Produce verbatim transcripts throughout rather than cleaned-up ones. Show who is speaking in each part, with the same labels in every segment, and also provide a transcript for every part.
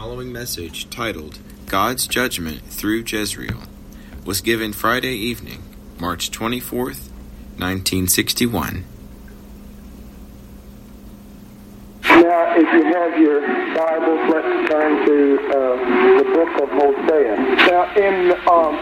Speaker 1: following message, titled God's Judgment Through Jezreel, was given Friday evening, March twenty-fourth, nineteen sixty-one.
Speaker 2: Now, if you have your Bibles, let's turn to uh, the book of Hosea. Now, in um,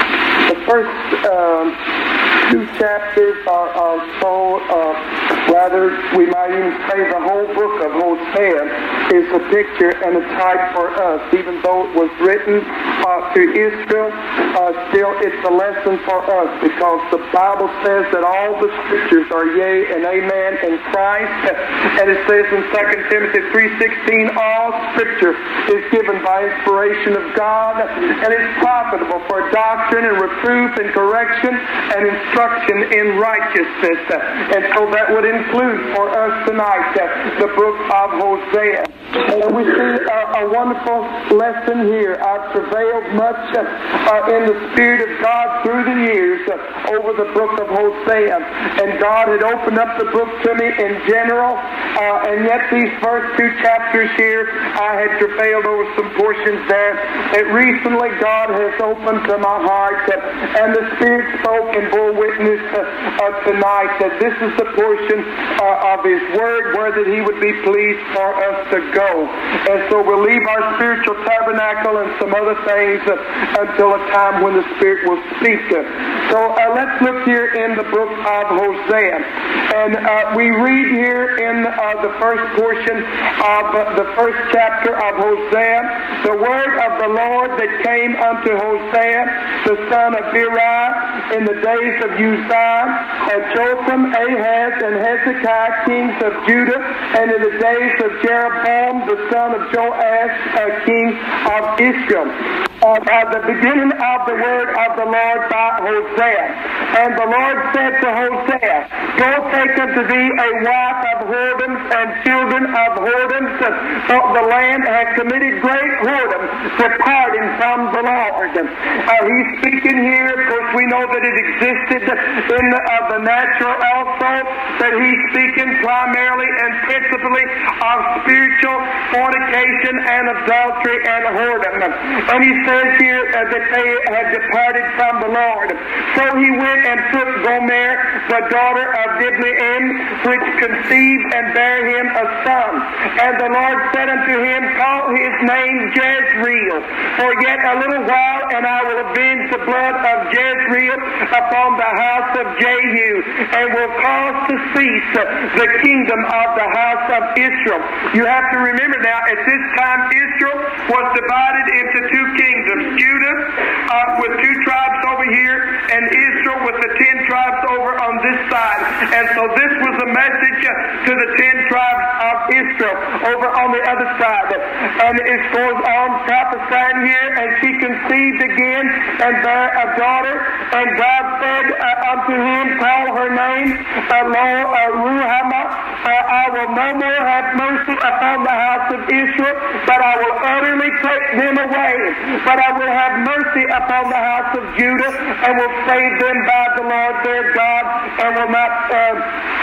Speaker 2: the first um, two chapters are, are so, uh, rather, we might even say the whole book of Hosea is a picture and a type for us. Even though it was written uh, to Israel, uh, still it's a lesson for us, because the Bible says that all the scriptures are yea and amen in Christ. And it says in Second Timothy three sixteen, all scripture is given by inspiration of God and is profitable for doctrine and reproof and correction and instruction in righteousness. And so that would include for us tonight uh, the book of Hosea. And we see a, a wonderful lesson here. I've travailed much uh, uh, in the Spirit of God through the years uh, over the book of Hosea. And God had opened up the book to me in general, uh, and yet these first two chapters here, I had travailed over some portions there that recently God has opened to my heart, uh, and the Spirit spoke and bore witness uh, uh, tonight that this is the portion uh, of His Word where that He would be pleased for us to go. And so we'll leave our spiritual tabernacle and some other things uh, until a time when the Spirit will speak. So uh, let's look here in the book of Hosea. And uh, we read here in uh, the first portion of uh, the first chapter of Hosea, the word of the Lord that came unto Hosea, the son of Beeri, in the days of Uzziah, and Jotham, Ahaz, and Hezekiah, kings of Judah, and in the days of Jeroboam, the son of Joash, uh, king of Israel. Uh, at the beginning of the word of the Lord by Hosea. And the Lord said to Hosea, go take unto thee a wife of whoredoms and children of whoredoms, for the land hath committed great whoredom, departing from the Lord. Uh, he's speaking here, of course we know that it existed in the, uh, the natural also, that he's speaking primarily and principally of spiritual fornication and adultery and whoredom. And he says here uh, that they had departed from the Lord. So he went and took Gomer, the daughter of Diblaim, which conceived and bare him a son. And the Lord said unto him, call his name Jezreel, for yet a little while, and I will avenge the blood of Jezreel upon the house of Jehu, and will cause to cease the kingdom of the house of Israel. You have to remember now, at this time Israel was divided into two kingdoms, Judah uh, with two tribes over here, and Israel with the ten tribes over on this side. And so this was a message to the ten tribes of Israel over on the other side. And it goes on prophesying here, and she conceived again and bare a daughter, and God said uh, unto him, call her name uh, Lo uh, Ruhamah. Uh, I will no more have mercy upon the house of Israel, but I will utterly take them away. But I will have mercy upon the house of Judah, and will save them by the Lord their God, and will not uh,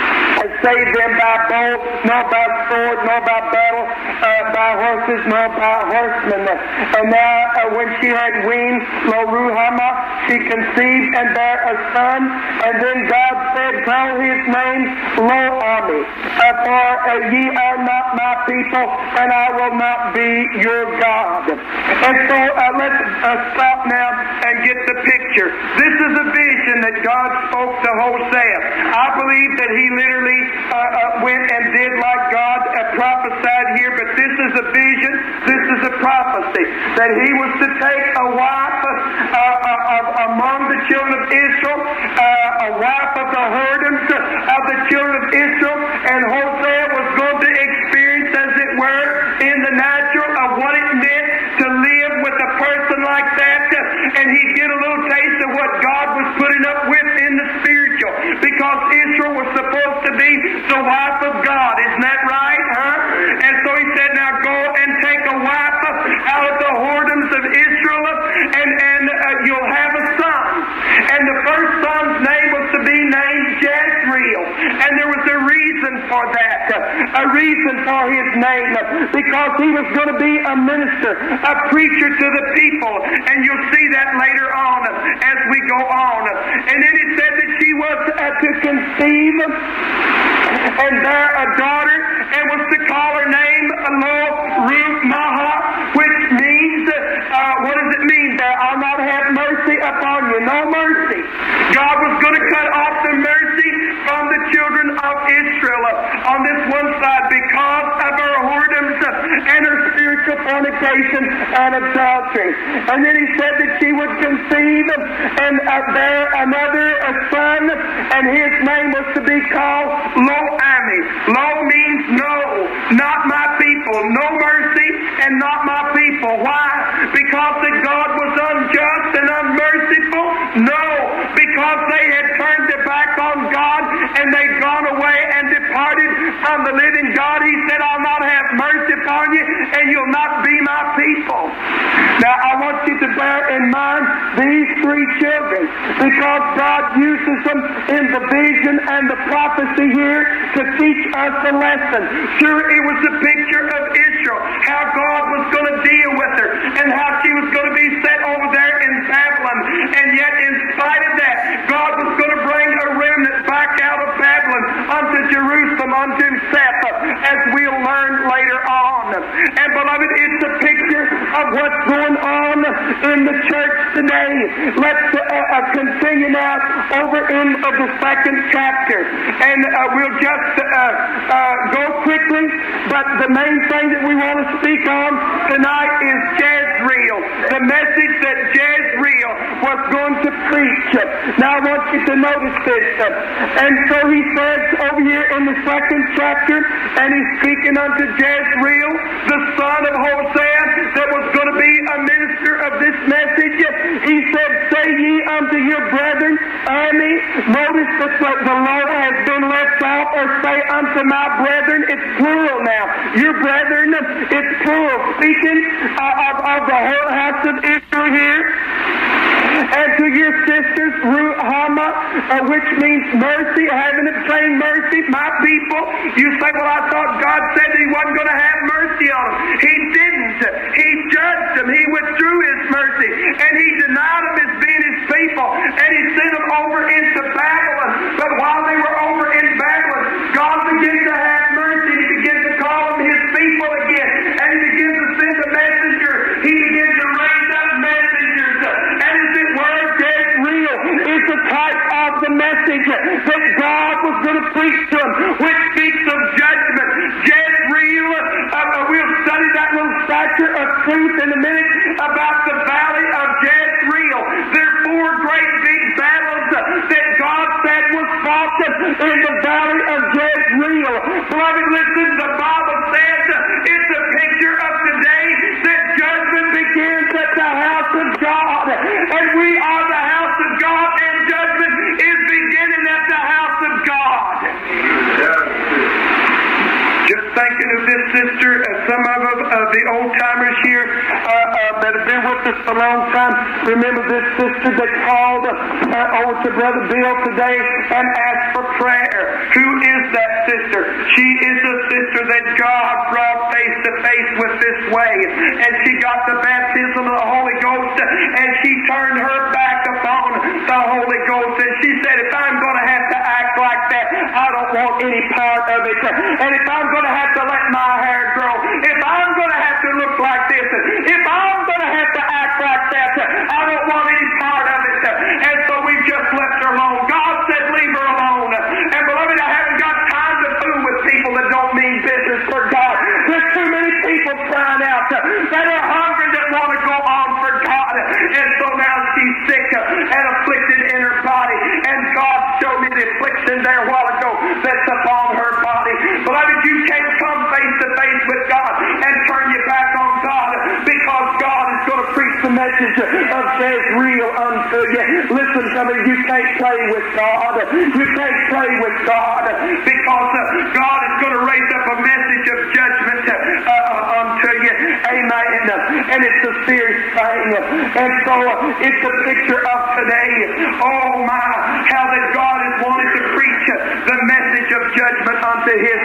Speaker 2: save them by bow, nor by sword, nor by battle, uh, by horses, nor by horsemen. And now uh, when she had weaned Lo Ruhamah, she conceived and bare a son, and then God said, call his name Lo Ami, uh, for uh, ye are not my people, and I will not be your God. And so uh, let's uh, stop now and get the picture. This is a vision that God spoke to Hosea. I believe that he literally uh, uh, went and did like God uh, prophesied here, but this is a vision, this is a prophecy, that he was to take a wife uh, uh, of, among the children of Israel, uh, a wife of the whoredoms of the children of Israel, and Hosea was going to experience, as it were, in the natural of what it meant to live with a person like that, and he'd get a little taste of what God was putting up with in the spiritual, because Israel was supposed to be the wife of God. Isn't that right, huh? And so he said, now go and take a wife out of the whoredoms of Israel, and, and uh, you'll have a son. And the first son's name was to be named Jezreel, and there was a reason for that. Uh, a reason for his name, because he was going to be a minister, a preacher to the people. And you'll see that later on as we go on. And then it said that she was uh, to conceive and bear a daughter, and was to call her name Lo Ruth Maha, which means, uh, what does it mean there? I'll not have mercy upon you. No mercy. God was going to cut off the mercy from the children of Israel uh, on this one side because of her whoredoms uh, and her spiritual fornication and adultery. And then he said that she would conceive and uh, bear another a son, and his name was to be called Lo-Ami. Lo means no, not my people. No mercy and not my people. Why? Because that God was unjust and unmerciful? No, because they had turned their back on God and they'd gone away and departed from the living God. He said, I'll not have mercy upon you, and you'll not be my people. Now, I want you to bear in mind these three children, because God uses them in the vision and the prophecy here to teach us a lesson. Sure, it was a picture of Israel, how God was going to deal with her, and how she was going to be set over there in Babylon. And yet, in spite of that, God was going to bring a remnant back out of Babylon unto Jerusalem, unto himself, as we'll learn later on. And beloved, it's a picture of what's going on in the church today. Let's uh, uh, continue now over in uh, the second chapter. And uh, we'll just uh, uh, go quickly, but the main thing that we want to speak on tonight is Jezreel, the message that Jezreel was going to preach. Now I want you to notice this. And so he says over here in the second chapter, and he's speaking unto Jezreel, the son of Hosea, that was going to be a minister of this message. He said, say ye unto your brethren, Ami. Notice that the, the law has been left out, or say unto my brethren. It's plural now. Your brethren, it's plural. Speaking uh, of, of the whole house of Israel here. And to your sisters, Ruhama, uh, which means mercy, having obtained mercy, my people. You say, well, I thought God said that he wasn't going to have mercy on them. He didn't. He judged them. He withdrew his mercy. And he denied them as being his people. And he sent them over into Babylon. But while they were over in Babylon, God began to have mercy. He began to call them his people again. And he began to send a messenger. He began to raise up messengers. And as it were, Jezreel is the type of the message that God was going to preach to them, which speaks of judgment. Jezreel, uh, we'll study that little statue of truth in a minute about the valley of Jezreel. There are four great big battles uh, that God said was fought in the valley of Jezreel. Beloved, listen, the Bible says uh, it's a picture of today that judgment begins at the house of God. And we are the house of God, and judgment is beginning at the house of God. Just thinking of this sister, uh, some of, of the old-timers here uh, uh, that have been with us a long time, remember this sister that called uh, over to Brother Bill today and asked for prayer. Who is that sister? She is a sister that God brought face to face with this way. And she got the baptism of the Holy Ghost, and she turned her back upon the Holy Ghost. And she said, if I'm going to have to act like that, I don't want any part of it. And if I'm going to have to let my hair grow, if I'm going to have to look like this, if I'm going to have to act like that, I don't want any part of it. And so we just left her alone. God said, leave her alone. And beloved, I haven't got time to fool with people that don't mean business for God. There's too many people crying out that are hungry, that want to go on for God. And so now she's sick and afflicted in her body. And God showed me the affliction there a while ago that's upon her body. Beloved, you can't come face to face with God and turn your back on God, because God is going to preach the message of Jezreel unto you. Listen to me, you can't play with God. You can't play with God, because uh, God is going to raise up a message of judgment uh, uh, unto you. Amen. And it's a serious thing. And so uh, it's a picture of today. Oh my, how that God has wanted to preach uh, the message of judgment unto his people.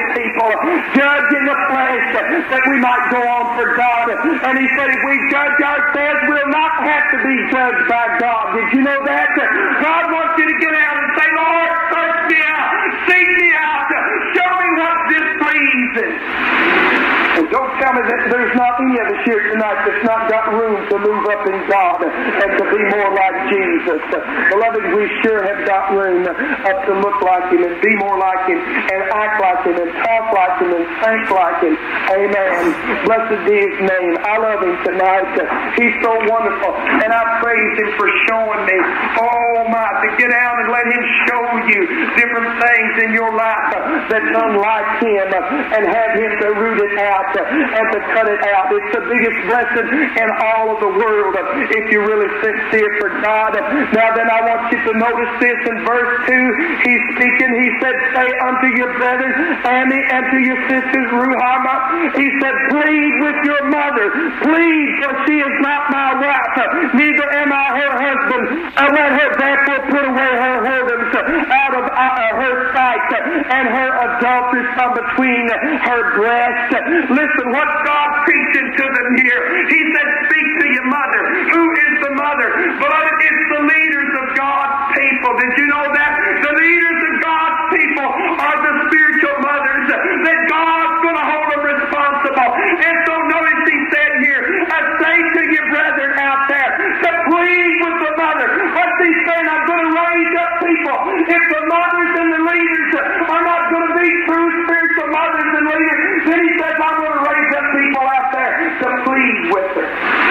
Speaker 2: people, judge in the flesh, that we might go on for God. And he said, if we judge ourselves, we'll not have to be judged by God. Did you know that? God wants you to get out and say, Lord, search me out, seek me out, show me what displeases. And don't tell me that there's not any of us here tonight that's not got room to move up in God and to be more like Jesus. Beloved, we sure have got room up to look like Him and be more like Him and act like Him and talk like Him and think like Him. Amen. Blessed be His name. I love Him tonight. He's so wonderful. And I praise Him for showing me, oh my, to get out and let Him show you different things in your life that's unlike Him and have Him to root it out and to cut it out. It's the biggest blessing in all of the world if you're really sincere for God. Now then, I want you to notice this in verse two. He's speaking. He said, say unto your brethren, Annie, and to your sisters, Ruhama. He said, plead with your mother. Plead, for she is not my wife, neither am I her husband. I let her therefore put away her whoredoms out of uh, her sight, and her adulteries from between her breasts. Listen, what's God preaching to them here? He said, speak to your mother. Who is the mother? Beloved, it's the leaders of God's people. Did you know that? The leaders of God's people are the spiritual mothers that God's going to hold them responsible. And so notice he said here, I say to your brethren out there, to plead with the mother. What's he saying? I'm going to raise up people. If the mothers and the leaders are not going to be true spiritual mothers and leaders, then he says, I'm going to raise up people out there to plead with her.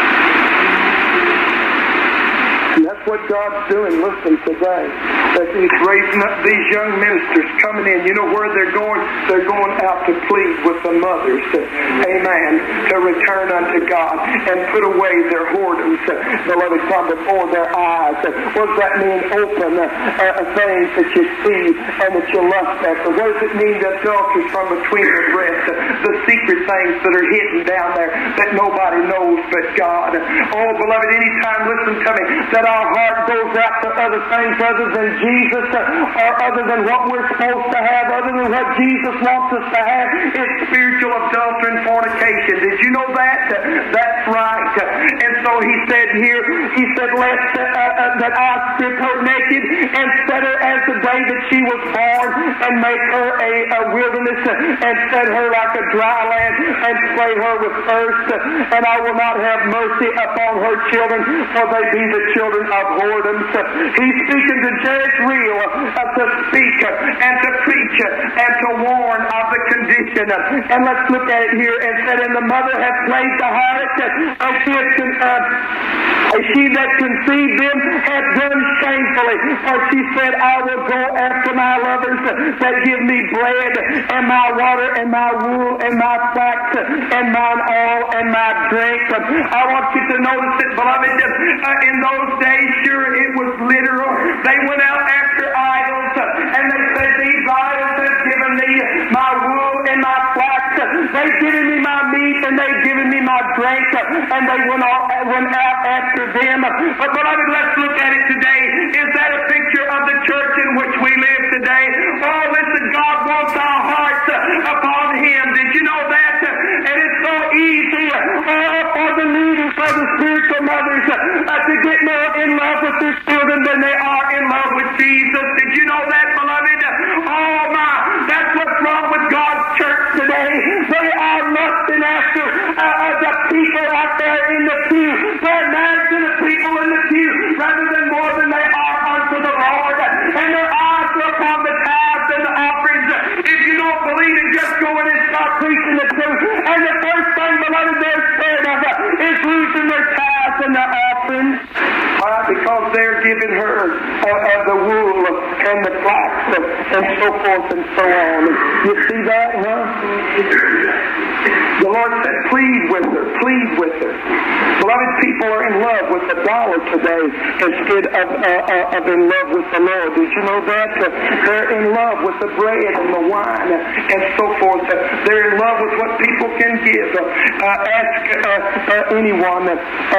Speaker 2: And that's what God's doing, listen, today. That He's raising up these young ministers coming in. You know where they're going? They're going out to plead with the mothers, to, amen, to return unto God and put away their whoredoms, beloved, from before their eyes. What does that mean? Open uh, things that you see and that you lust after. What does it mean, the adultery from between the breasts? The secret things that are hidden down there that nobody knows but God. Oh, beloved, anytime, listen to me, that our heart goes out to other things other than Jesus, or other than what we're supposed to have, other than what Jesus wants us to have, it's spiritual adultery and fornication. Did you know that? That's right. And so he said here, he said, lest uh, uh, that I strip her naked and set her as the day that she was born, and make her a, a wilderness, and set her like a dry land, and slay her with thirst. And I will not have mercy upon her children, for they be the children of whoredoms. He's speaking to Jezreel uh, to speak uh, and to preach uh, and to warn of the condition. Uh, and let's look at it here. And said, and the mother hath played the harlot, uh, and she, hath, uh, she that conceived them hath done shamefully. For she said, I will go after my lovers uh, that give me bread, and my water, and my wool, and my flax, uh, and mine oil, and my drink. Uh, I want you to notice it, beloved, uh, in those days, sure, it was literal. They went out after idols, and they said, these idols have given me my wool and my flax. They've given me my meat, and they've given me my drink, and they went out, went out after them. But beloved, let's look at it today. Is that a picture of the church in which we live today? Oh, listen, God wants our hearts upon Him. Did you know that? And it's so easy uh, for the leaders, for the spiritual mothers, uh, to get more in love with their children than they are in love with Jesus. Did you know that, beloved? Oh my, that's what's wrong with God's church today. They are lusting after uh, uh, the people out there in the pew. They're married to the people in the pew rather than more than they are unto the Lord. And their eyes are upon the tithes and the offerings. If you don't believe it, just go in and start preaching the truth. And the first thing, beloved, they're scared of is losing their tithes and their offerings. Why? Because they're giving her uh, uh, the wool and the flax uh, and so forth and so on. You see that, huh? The Lord said, plead with her, plead with her. Beloved, Beloved, people are in love with the dollar today instead of, uh, uh, of in love with the Lord. Did you know that? Uh, they're in love with the bread and the wine uh, and so forth. Uh, they're in love with what people can give. Uh, uh, ask uh, uh, anyone. Uh, uh,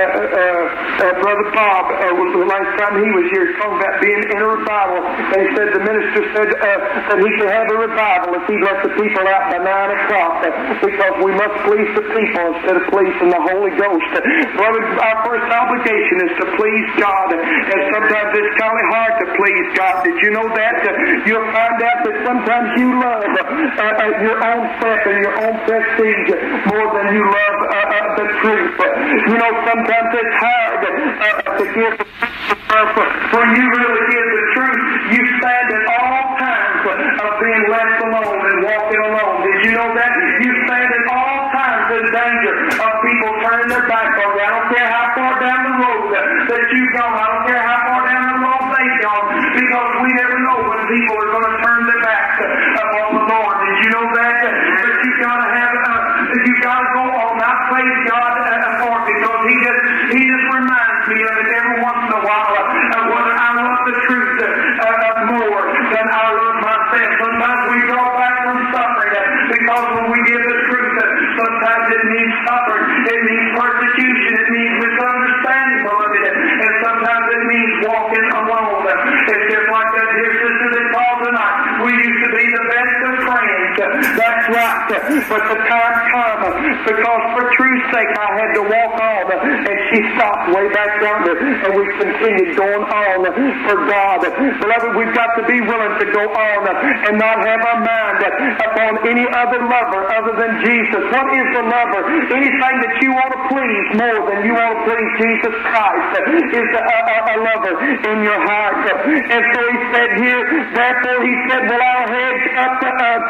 Speaker 2: uh, uh, Brother Bob, uh, the last time he was here, talking about being in a revival. And he said the minister said uh, that he could have a revival if he let the people out by nine o'clock uh, because we must please the people instead of pleasing the Holy Ghost. Uh, Brother, our first obligation is to please God. And sometimes it's kind of hard to please God. Did you know that? Uh, you'll find out that sometimes you love uh, uh, your own self and your own prestige more than you love uh, uh, the truth. Uh, you know, sometimes it's hard uh, to give the truth. When you really give the truth, you stand at all times of being left alone and walking alone. Did you know that? You stand at all times in danger of people turning their back on you. I don't care how far down the road that you've gone. I don't care how far down the road they've gone, because we never know when people are going to turn their backs upon the Lord. Did you know that? But you got to have, uh, you got to go on. I praise God uh, for it, because He just, He just reminds me of it every once in a while. Uh, whether I love the truth uh, uh, more than I love myself. Sometimes we draw back from suffering uh, because when we give the truth, uh, sometimes it means suffering. It means persecution. It means misunderstanding, beloved. And sometimes it means walking alone. It's just like that dear sister that called tonight. We used to be the best of friends. That's right. But the time come, because for truth's sake I had to walk on, and she stopped way back yonder, and we continued going on for God. Beloved, we've got to be willing to go on and not have our mind upon any other lover other than Jesus. What is the lover? Anything that you want to please more than you want to please Jesus Christ is a, a, a lover in your heart. And so he said here, therefore he said, will I hedge up the earth?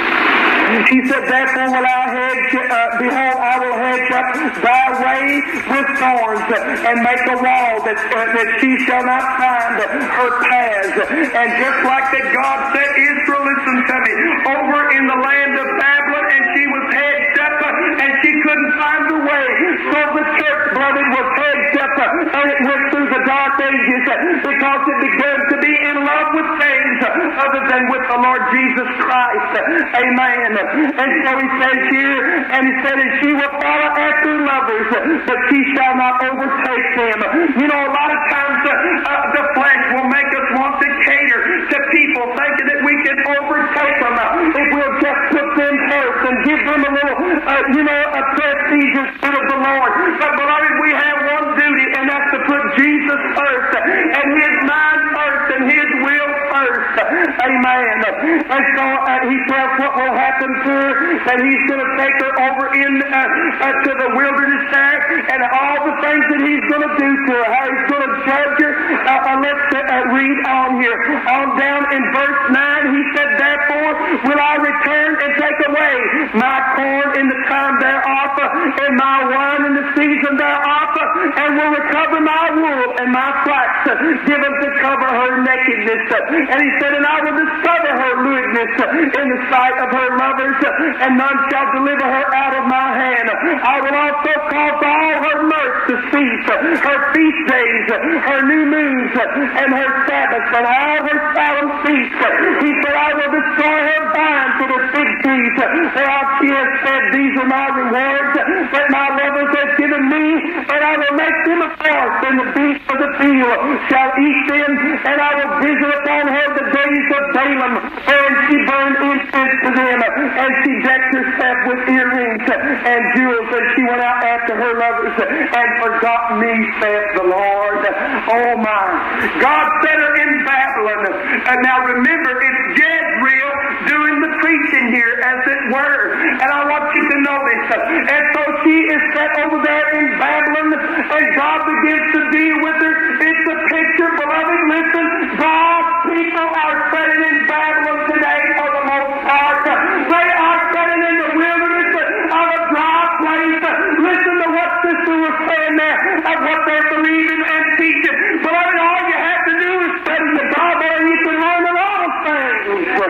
Speaker 2: He said, therefore will I hedge, uh, behold, I will hedge up thy way with thorns, and make a wall that, uh, that she shall not find her paths. And just like that God said, Israel, listen to me, over in the land of Babylon, and she was hedged up, uh, and she couldn't find the way. So the church, brother, was hedged up, uh, and it went through the dark ages, uh, because it began to be in love with things uh, other than with the Lord Jesus Christ. Uh, amen. And so he says here, and he said, and she will follow after lovers, but she shall not overtake them. You know, a lot of times uh, uh, the flesh will make us want to cater to people, thinking that we can overtake them uh, if we'll just put them first and give them a little, uh, you know, a prestige instead of the Lord. But beloved, we have one duty, and that's to put Jesus first, and His mind first, and His will first. Amen. And so uh, he tells what will happen to her, that He's going to take her over in uh, uh, to the wilderness there, and all the things that He's going to do to her, how He's going to judge her. Uh, uh, let's uh, uh, read on here. On down in verse nine, he said, therefore will I return and take away my corn in the time thereof, and my wine in the season thereof, and will recover my wool and my flax, given to cover her nakedness. And he said, and I will discover her lewdness in the sight of her lovers, and none shall deliver her out of my hand. I will also cause all her mirth to cease, her feast days, her new moons, and her Sabbaths, and all her solemn feasts. He said, I will destroy her vine to the fig trees, whereof she has said, these are my rewards that my lovers have given me, and I will make them a forest, and the beasts of the field shall eat them, and I will visit upon her the days of Balaam, and she burned incense to them, and she decked herself with earrings and jewels, and she went out after her lovers, and forgot me, saith the Lord. Oh my. God set her in Babylon. And now remember, it's Jezreel doing the preaching here, as it were. And I want you to notice. And so she is set over there in Babylon, and God begins to deal with her. It's a picture, beloved, listen, God's people are setting in Babylon today for the most part. They are setting in the wilderness of a dry place. Listen to what sister was saying there, of what they're believing and teaching. Beloved, all you have to do is study the Bible, and you can learn a lot of things.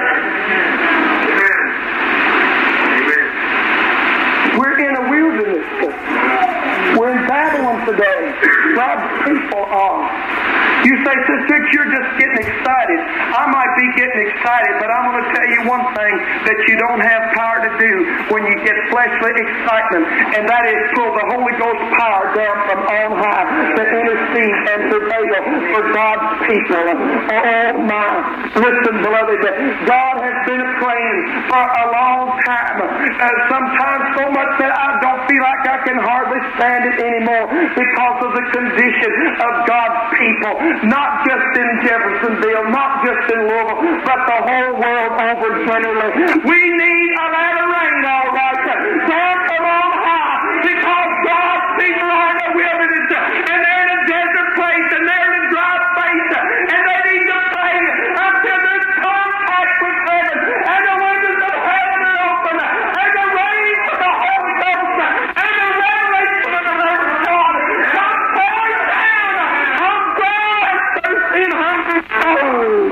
Speaker 2: Amen. Amen. We're in a wilderness. We're in Babylon today. God's people are. You say, Sister, you're just getting excited. I might be getting excited, but I'm going to tell you one thing that you don't have power to do when you get fleshly excitement, and that is pull the Holy Ghost power down from on high to intercede and prevail for God's people. Oh my. Listen, beloved, God has been praying for a long time. Uh, sometimes so much that I don't feel like I can hardly stand it anymore because of the condition of God's people. Not just in Jeffersonville, not just in Louisville, but the whole world over generally. We need a lot of rain, all right, down from on high, because God's people are in the wilderness, and they're in a desert place, and they're in a dry place, and they need to pray until there's contact with heaven, and the windows of heaven are open, and the rain of the Holy Ghost, and the revelation of the Word of God come pouring down on God in hundred souls.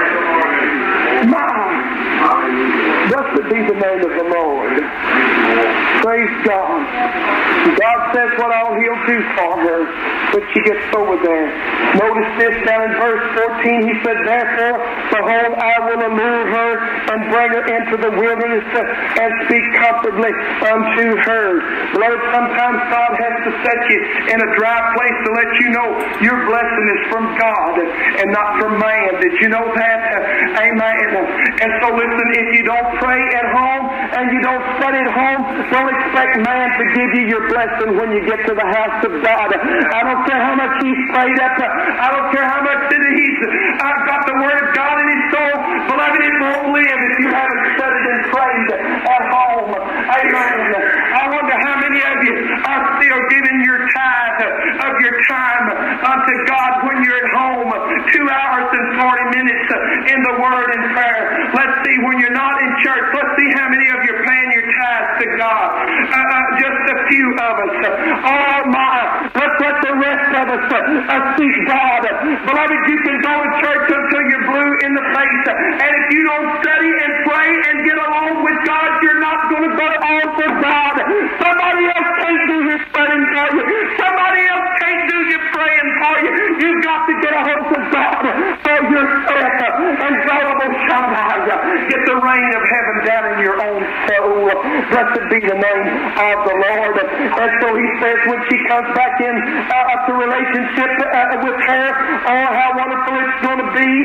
Speaker 2: My, blessed be the name of the Lord. Praise God. God says what all He'll do for her when she gets over there. Notice this down in verse fourteen. He said, therefore, behold, I will allure her and bring her into the wilderness and speak comfortably unto her. Beloved, sometimes God has to set you in a dry place to let you know your blessing is from God and not from man. Did you know that? Uh, amen. And so listen, if you don't pray at home and you don't study at home, don't expect man to give you your blessing when you get to the house of God. I don't care how much he's prayed up. I don't care how much he's uh, got the Word of God in his soul. Beloved, it won't live if you haven't studied and prayed at home. Amen. I wonder how many of you are still giving your tithe of your time unto God when you're at home. Two hours and forty minutes in the Word and prayer. Let's see, when you're not in church, let's see how many of you are paying your tithes to God. Uh, uh, just a few of us. Oh my, let's let the rest of us uh, seek God. Beloved, you can go to church until you're blue in the face, and if you don't study and pray and get along with God, you're not going to go on for God. Somebody else can't do your studying for you. Somebody else can't do your praying for you. You've got to get a hold of God for yourself. And God will get the rain of heaven down in your own soul. Blessed be the name of the Lord. And so he says when she comes back in uh, to relationship uh, with her, oh, how wonderful it's going to be.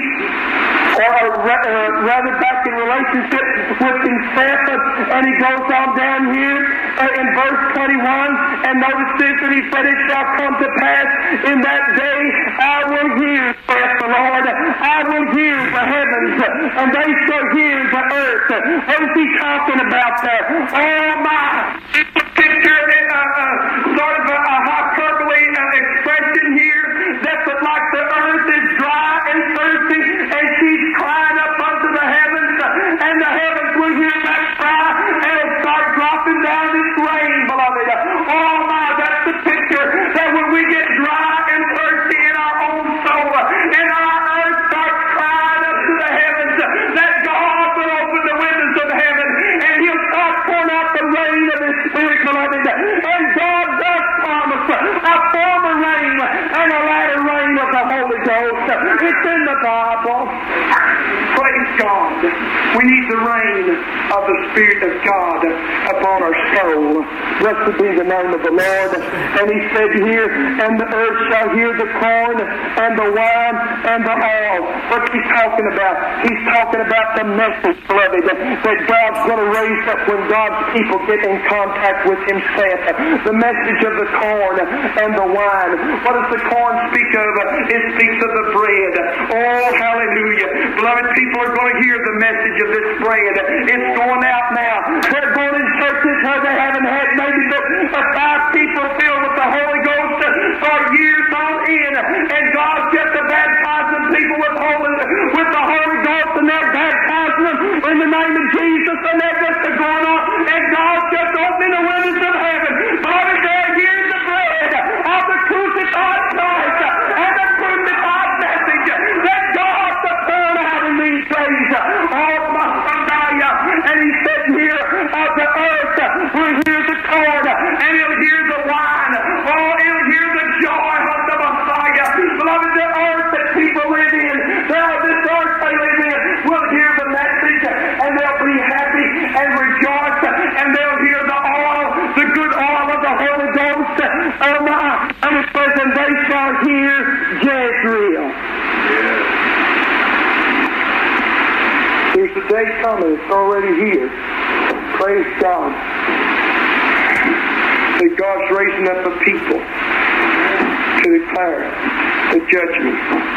Speaker 2: Or uh, rather back in relationship with himself. And he goes on down here uh, in verse twenty-one, and notice this, and he said, it shall come to pass in that day I will hear, saith the Lord, I will hear the heavens, and they shall hear the earth. What is he talking about there? Oh my! It's a picture, uh, uh, sort of a, a hyperbole uh, expression here, that's like the earth is dry and thirsty, and she's crying up unto the heavens, and the heavens will hear that cry, and it'll start dropping down this rain, beloved. Oh my, that's the picture, that when we get dry and thirsty in our own soul, and our earth starts crying up to the heavens, that God will open the windows of heaven, and He'll start pouring out the rain of His Spirit, beloved. And God does promise a former rain and a latter rain of the Holy Ghost. It's in the Bible. Praise God. We need the rain of the Spirit of God upon our soul. Blessed be the name of the Lord. And he said here, and the earth shall hear the corn and the wine and the oil. What's he talking about? He's talking about the message, beloved, that God's going to raise up when God's people get in contact with himself. The message of the corn and the wine. What does the corn speak of? It speaks of the bread. Oh, hallelujah. Beloved, people are going to hear the message of this bread. It's going out now. They're going in churches where they haven't had maybe but five people filled with the Holy Ghost for years on end. And God's just baptizing people with, Holy, with the Holy Ghost, and they're baptizing them in the name of Jesus, and they're just going on. And God's just opening the windows of heaven. Beloved, they're hearing the bread of the crucified Christ and the crucified message that God's pouring out in these days. Oh, my Messiah. And he said here, of the earth will hear the corn, and he'll hear the wine. Oh, uh, and it says, and they shall hear Jezreel. Yeah. There's a day coming. It's already here. Praise God. That God's raising up a people to declare the judgment.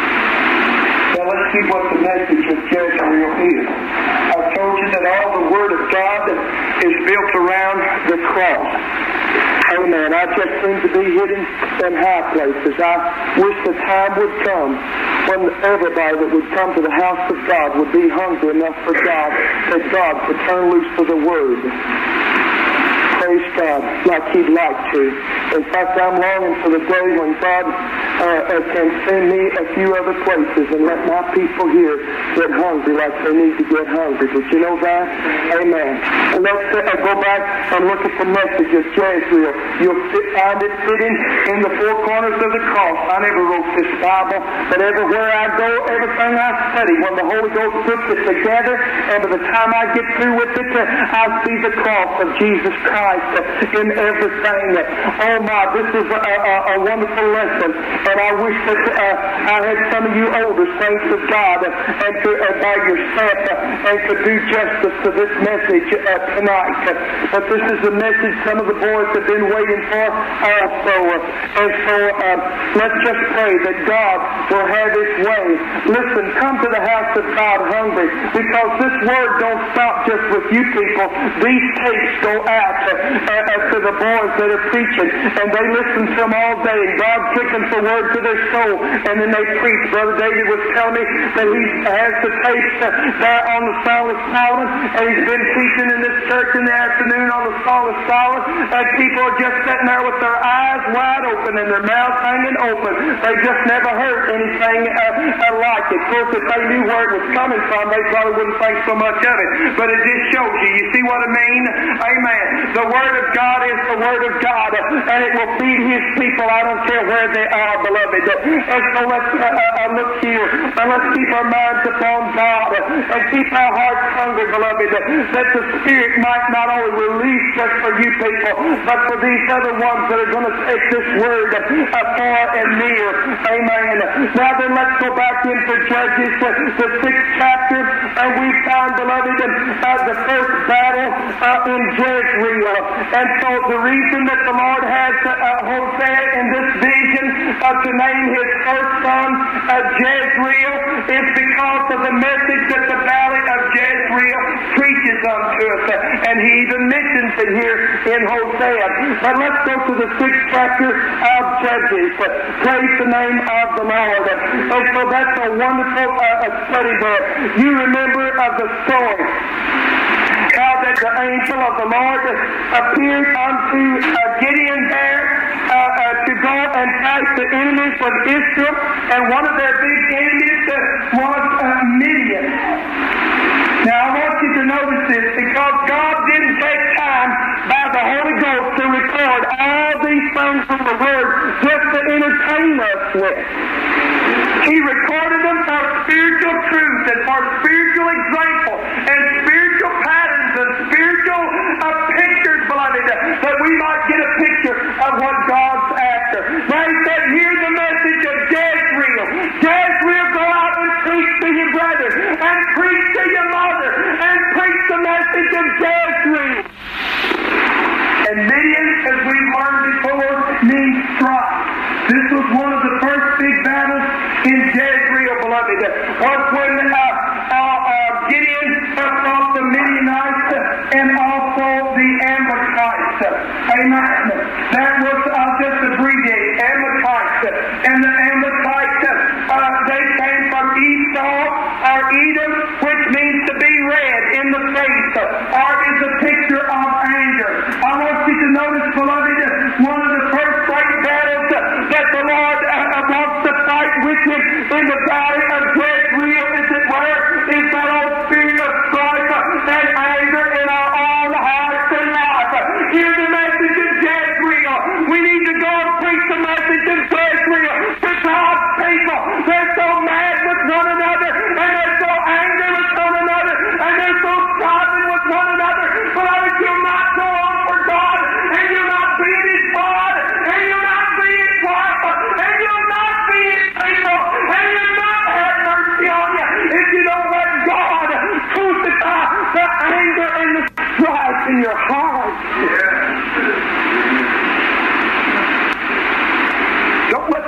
Speaker 2: Now let's see what the message of Jezreel is. I told you that all the Word of God is built around the cross. Amen. I just seem to be hidden in high places. I wish the time would come when everybody that would come to the house of God would be hungry enough for God, that God could turn loose for the Word. Praise God, like He'd like to. In fact, I'm longing for the day when God uh, can send me a few other places and let my people here get hungry like they need to get hungry. Did you know that? Amen. And let's uh, go back and look at the message of Jezreel. You'll find it fitting in the four corners of the cross. I never wrote this Bible, but everywhere I go, everything I study, when the Holy Ghost puts it together, and by the time I get through with it, I see the cross of Jesus Christ in everything. Oh my, this is a, a, a wonderful lesson, and I wish that uh, I had some of you older saints of God uh, and to, uh, by yourself uh, and to do justice to this message uh, tonight. Uh, but this is the message some of the boys have been waiting for also. Uh, and so uh, let's just pray that God will have His way. Listen, come to the house of God hungry, because this word don't stop just with you people. These tapes go out uh, uh, to the boys that are preaching, and they listen to them all day, and God clicking for word to their soul, and then they preach. Brother David was telling me that he has the tapes uh, there on the Song of Solomon, and he's been preaching in this church in the afternoon on the Song of Solomon, and people are just sitting there with their eyes wide open and their mouths hanging open. They just never heard anything uh, uh, like it. Of course, if they knew where it was coming from, they probably wouldn't think so much of it. But it just shows you. You see what I mean? Amen. The Word of God is the Word of God, and it will feed His people. I don't care where they are, beloved. And so let's uh, uh, look here, and let's keep our minds upon God, and keep our hearts hungry, beloved, that the Spirit might not only release just for you people, but for these other ones that are going to take this Word uh, far and near. Amen. Now then, let's go back into Judges, uh, the sixth chapter, and we find, beloved, uh, the first battle uh, in Jezreel. And so the reason that the Lord has uh, Hosea in this vision uh, to name his first son uh, Jezreel is because of the message that the valley of Jezreel preaches unto us. Uh, and he even mentions it here in Hosea. But let's go to the sixth chapter of Judges. Uh, praise the name of the Lord. Uh, and so that's a wonderful uh, study there. You remember of the story how that the angel of the Lord appeared unto uh, Gideon there uh, uh, to go and fight the enemies of Israel, and one of their big enemies uh, was uh, Midian. Now I want you to notice this, because God didn't take time by the Holy Ghost to record all these things from the Word just to entertain us with. He recorded them for spiritual truth and for spiritual example and spiritual patterns and spiritual uh, pictures, beloved, that we might get a picture of what God's after. Now he said, here's the message of Jezreel. Jezreel, go out and preach to your brother, and preach to your mother, and preach the message of Jezreel. And Midian, as we've learned before, means strife. This was one of the first big battles in Jezreel, beloved. Was when uh, uh, uh, Gideon fought the Midianites and also the Amalekites. Amen. That was, I'll just abbreviate, Amalekites. And the Amalekites, uh, they came from Esau or Edom, which means to be red in the face, or is a picture of anger. I want you to notice, beloved, one of the first great battles that the Lord uh, wants to fight with him in the valley of Jezreel, as it were, is that old spirit of strife and anger in our own hearts and life. Hear the message of Jezreel. We need to go and preach the message of Jezreel to God's people. They're so mad with one another, and they're so angry with one another, and they're so striving with one another. Beloved, you'll not go on for God, and you'll not be in His blood, and you'll not be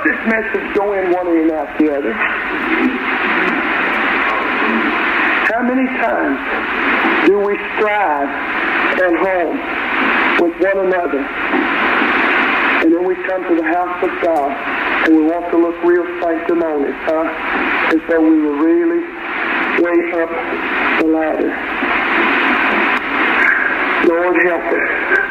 Speaker 2: this message go in one ear and out the other? How many times do we strive at home with one another, and then we come to the house of God and we want to look real sanctimonious, huh? As though we were really way up the ladder. Lord, help us.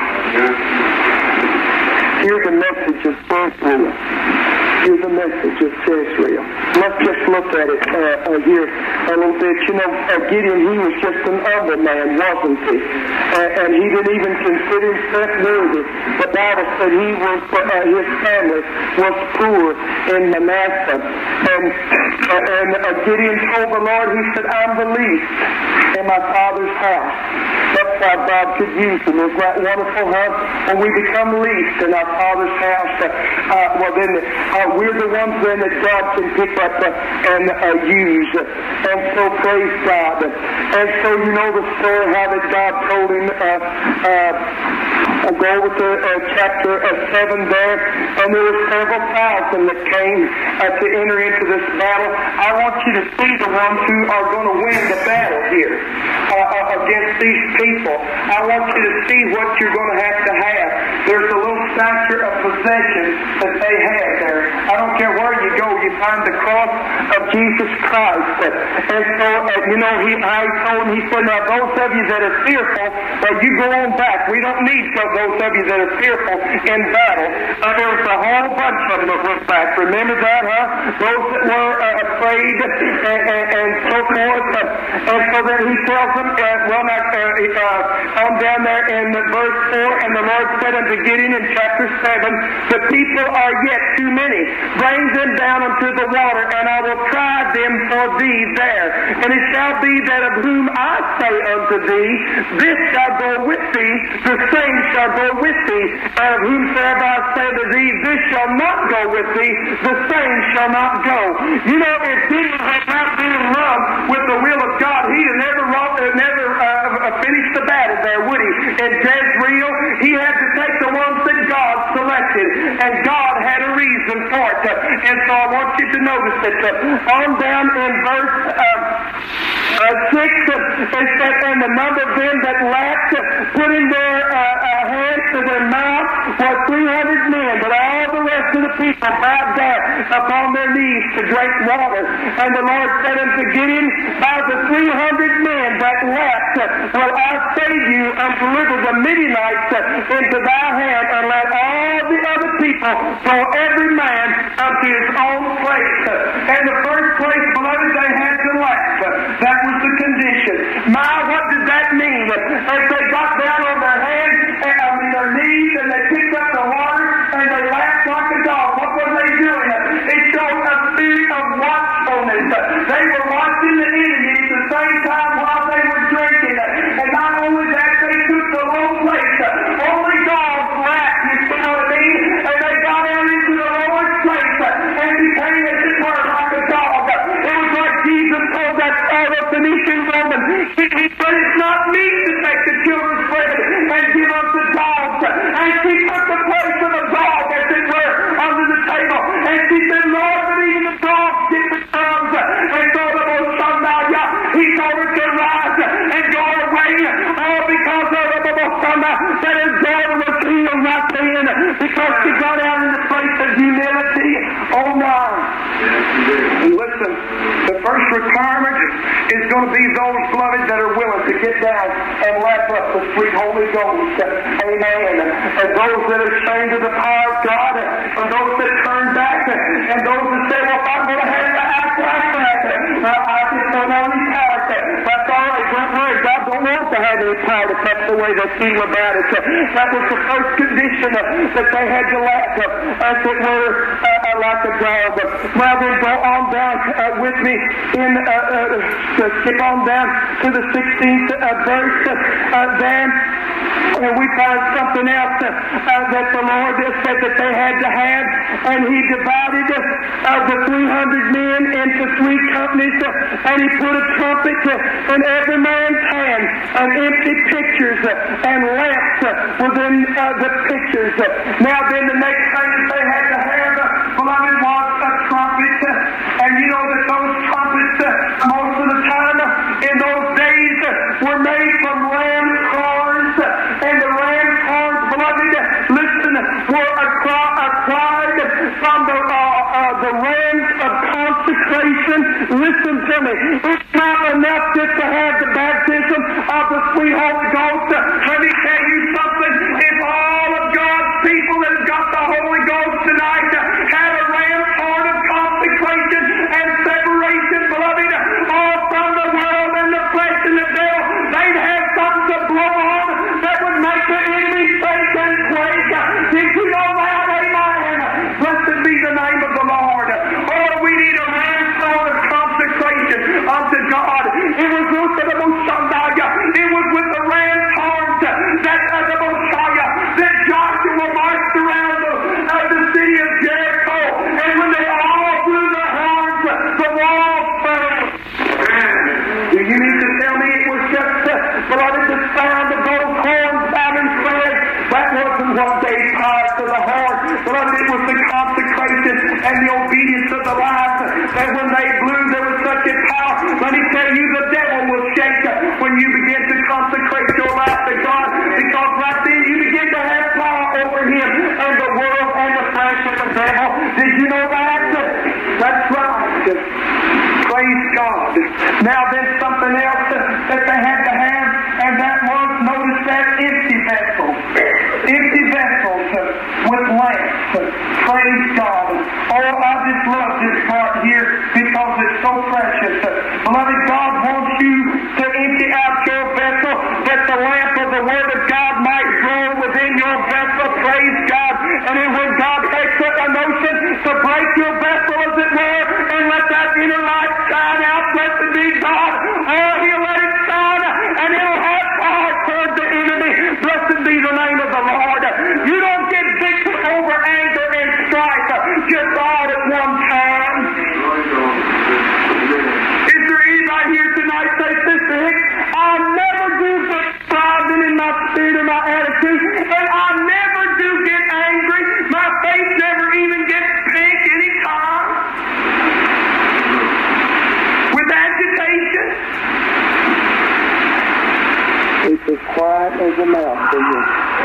Speaker 2: Here's a message of Jezreel. Here's a message of Jezreel. Let's just look at it uh, uh, here a little bit. You know, uh, Gideon, he was just an humble man, wasn't he? Uh, and he didn't even consider himself worthy. The Bible said he was, uh, his family was poor in Manasseh. And, uh, and uh, Gideon told the Lord, he said, I'm the least in my father's house. That's why God could use him. Isn't that wonderful, huh? When we become least in our father's house, uh, uh, well then uh, we're the ones then that God can pick up uh, and uh, use. And so praise God. And so you know the story how that God told him, uh, uh, uh, go with the uh, chapter uh, seven there, and there were several thousand that came uh, to enter into this battle. I want you to see the ones who are going to win the battle here uh, uh, against these people. I want you to see what you're going to have to have. There's a little stature of possession that they have there. I don't care where you go, you find the cross of Jesus Christ. And so, uh, you know, he, I told him, he said, now those of you that are fearful, uh, you go on back. We don't need those of you that are fearful in battle. Uh, there was a whole bunch of them that went back. Remember that, huh? Those that were uh, afraid and, and, and so forth. Uh, and so then he tells them, uh, well, now, uh, uh, on down there in verse four, and the Lord said unto Gideon in chapter seven, the people are yet too many. Bring them down unto the water, and I will try them for thee there. And it shall be that of whom I say unto thee, this shall go with thee, the same shall go with thee. And of whomsoever I say to thee, this shall not go with thee, the same shall not go. You know, if Gideon had not been in love with the will of God, he'd have never, wrought, uh, never uh, finished the battle there, would he? In Jezreel, he had to take the ones that God selected, and God had a reason for it. And so I want you to notice that uh, on down in verse uh, uh, six, uh, it said, and the number of them that laughed, uh, putting their uh, uh, hands to their mouth, was three hundred men, but all the rest of the people bowed down upon their knees to drink water. And the Lord said unto Gideon, by the three hundred men that left, will I save you and deliver the Midianites into thy hand, and let all the other people go every man unto his own place. And the first place, beloved, they had to laugh. That was the condition. My, what did that mean? As they got down on their hands and on their knees, and they picked up the water, and they laughed like a dog. What were they doing? It showed a spirit of watchfulness. They were watching the enemy at the same time while they were drinking. And not only that, they took the low place. Only dogs laughed, you see what I mean? And they got out into the lowest place and became, as it were, like a dog. It was like Jesus told that Phoenician woman. He, he said, it's not meet to take the children's bread and give up to dogs. And she took the place of a dog, as it were, under the table. And she said, Lord, but even the dogs get the crumbs. And so the most Samaria, he told her to rise and go away. All because of the most Samaria, that his daughter was healed right then. Because she got out in the place of humility. Oh my. Listen, the first requirement is going to be those, beloved, that are willing to get down and lap up the sweet Holy Ghost. Amen. And those that are ashamed of the power of God, and those that turn back, and those that say, well, if I'm going to have to act like that, well, I just don't know any power. That's all right. Don't worry. God don't want to have any power to touch the way they feel about it. That was the first condition that they had to lap, as it were, uh, like a dog. Now then, go on down uh, with me in, uh, uh, skip on down to the sixteenth uh, verse uh, then, and we find something else uh, uh, that the Lord said that they had to have, and he divided uh, the three hundred men into three companies, uh, and he put a trumpet uh, in every man's hand, and empty pitchers uh, and lamps uh, within uh, the pitchers. Now then, the next thing that they had to have, uh, beloved, from the, uh, uh, the realms of consecration. Listen to me. It's not enough just to have the baptism of the sweet Holy Ghost. Let me tell you something. If all of God's people that have got the Holy Ghost tonight had a ram's horn of consecration and separation, beloved, all from the world and the flesh and the devil, they'd have something to blow on that would make the enemy shake and quake. Did you know that? Amen. Blessed be the name of the Lord. Oh, we need a ram's horn of consecration unto God. It was with the Messiah. It was with the ram's horns that uh, the Messiah, that Joshua marched around the, uh, the city of Jericho. And when they all blew their horns, the walls fell. Do you need to tell me it was just, uh, beloved, the sound of those horns sounding flares? That wasn't what gave power to the horn. Beloved, it was the consecration and the obedience of the lives. That when they blew, there was such a power. Let me tell you, the devil will shake when you begin to consecrate your life to God, because right then you begin to have power over him and the world and the flesh and the devil. Did you know that? That's right. Praise God. Now then, something else that they had to have, and that was, notice that, empty vessels. Empty vessels with lamps. Praise God. Oh, I just love this part here because it's so precious. Beloved, God wants you to empty out your vessel, that the lamp of the Word of God might grow within your vessel. Praise God. And then when God takes a notion to break your vessel, as it were, and let that inner light shine out, blessed be God. Oh, He'll let it shine, and it'll have power toward the enemy. Blessed be the name of the Lord. You don't get victory over anger and strife just all at one time. Is there anybody here tonight say, Sister Hicks, I never do get striving in my spirit or my attitude, and I never do get angry. My face never even gets pink any time with agitation. It's as quiet as a mouse for you.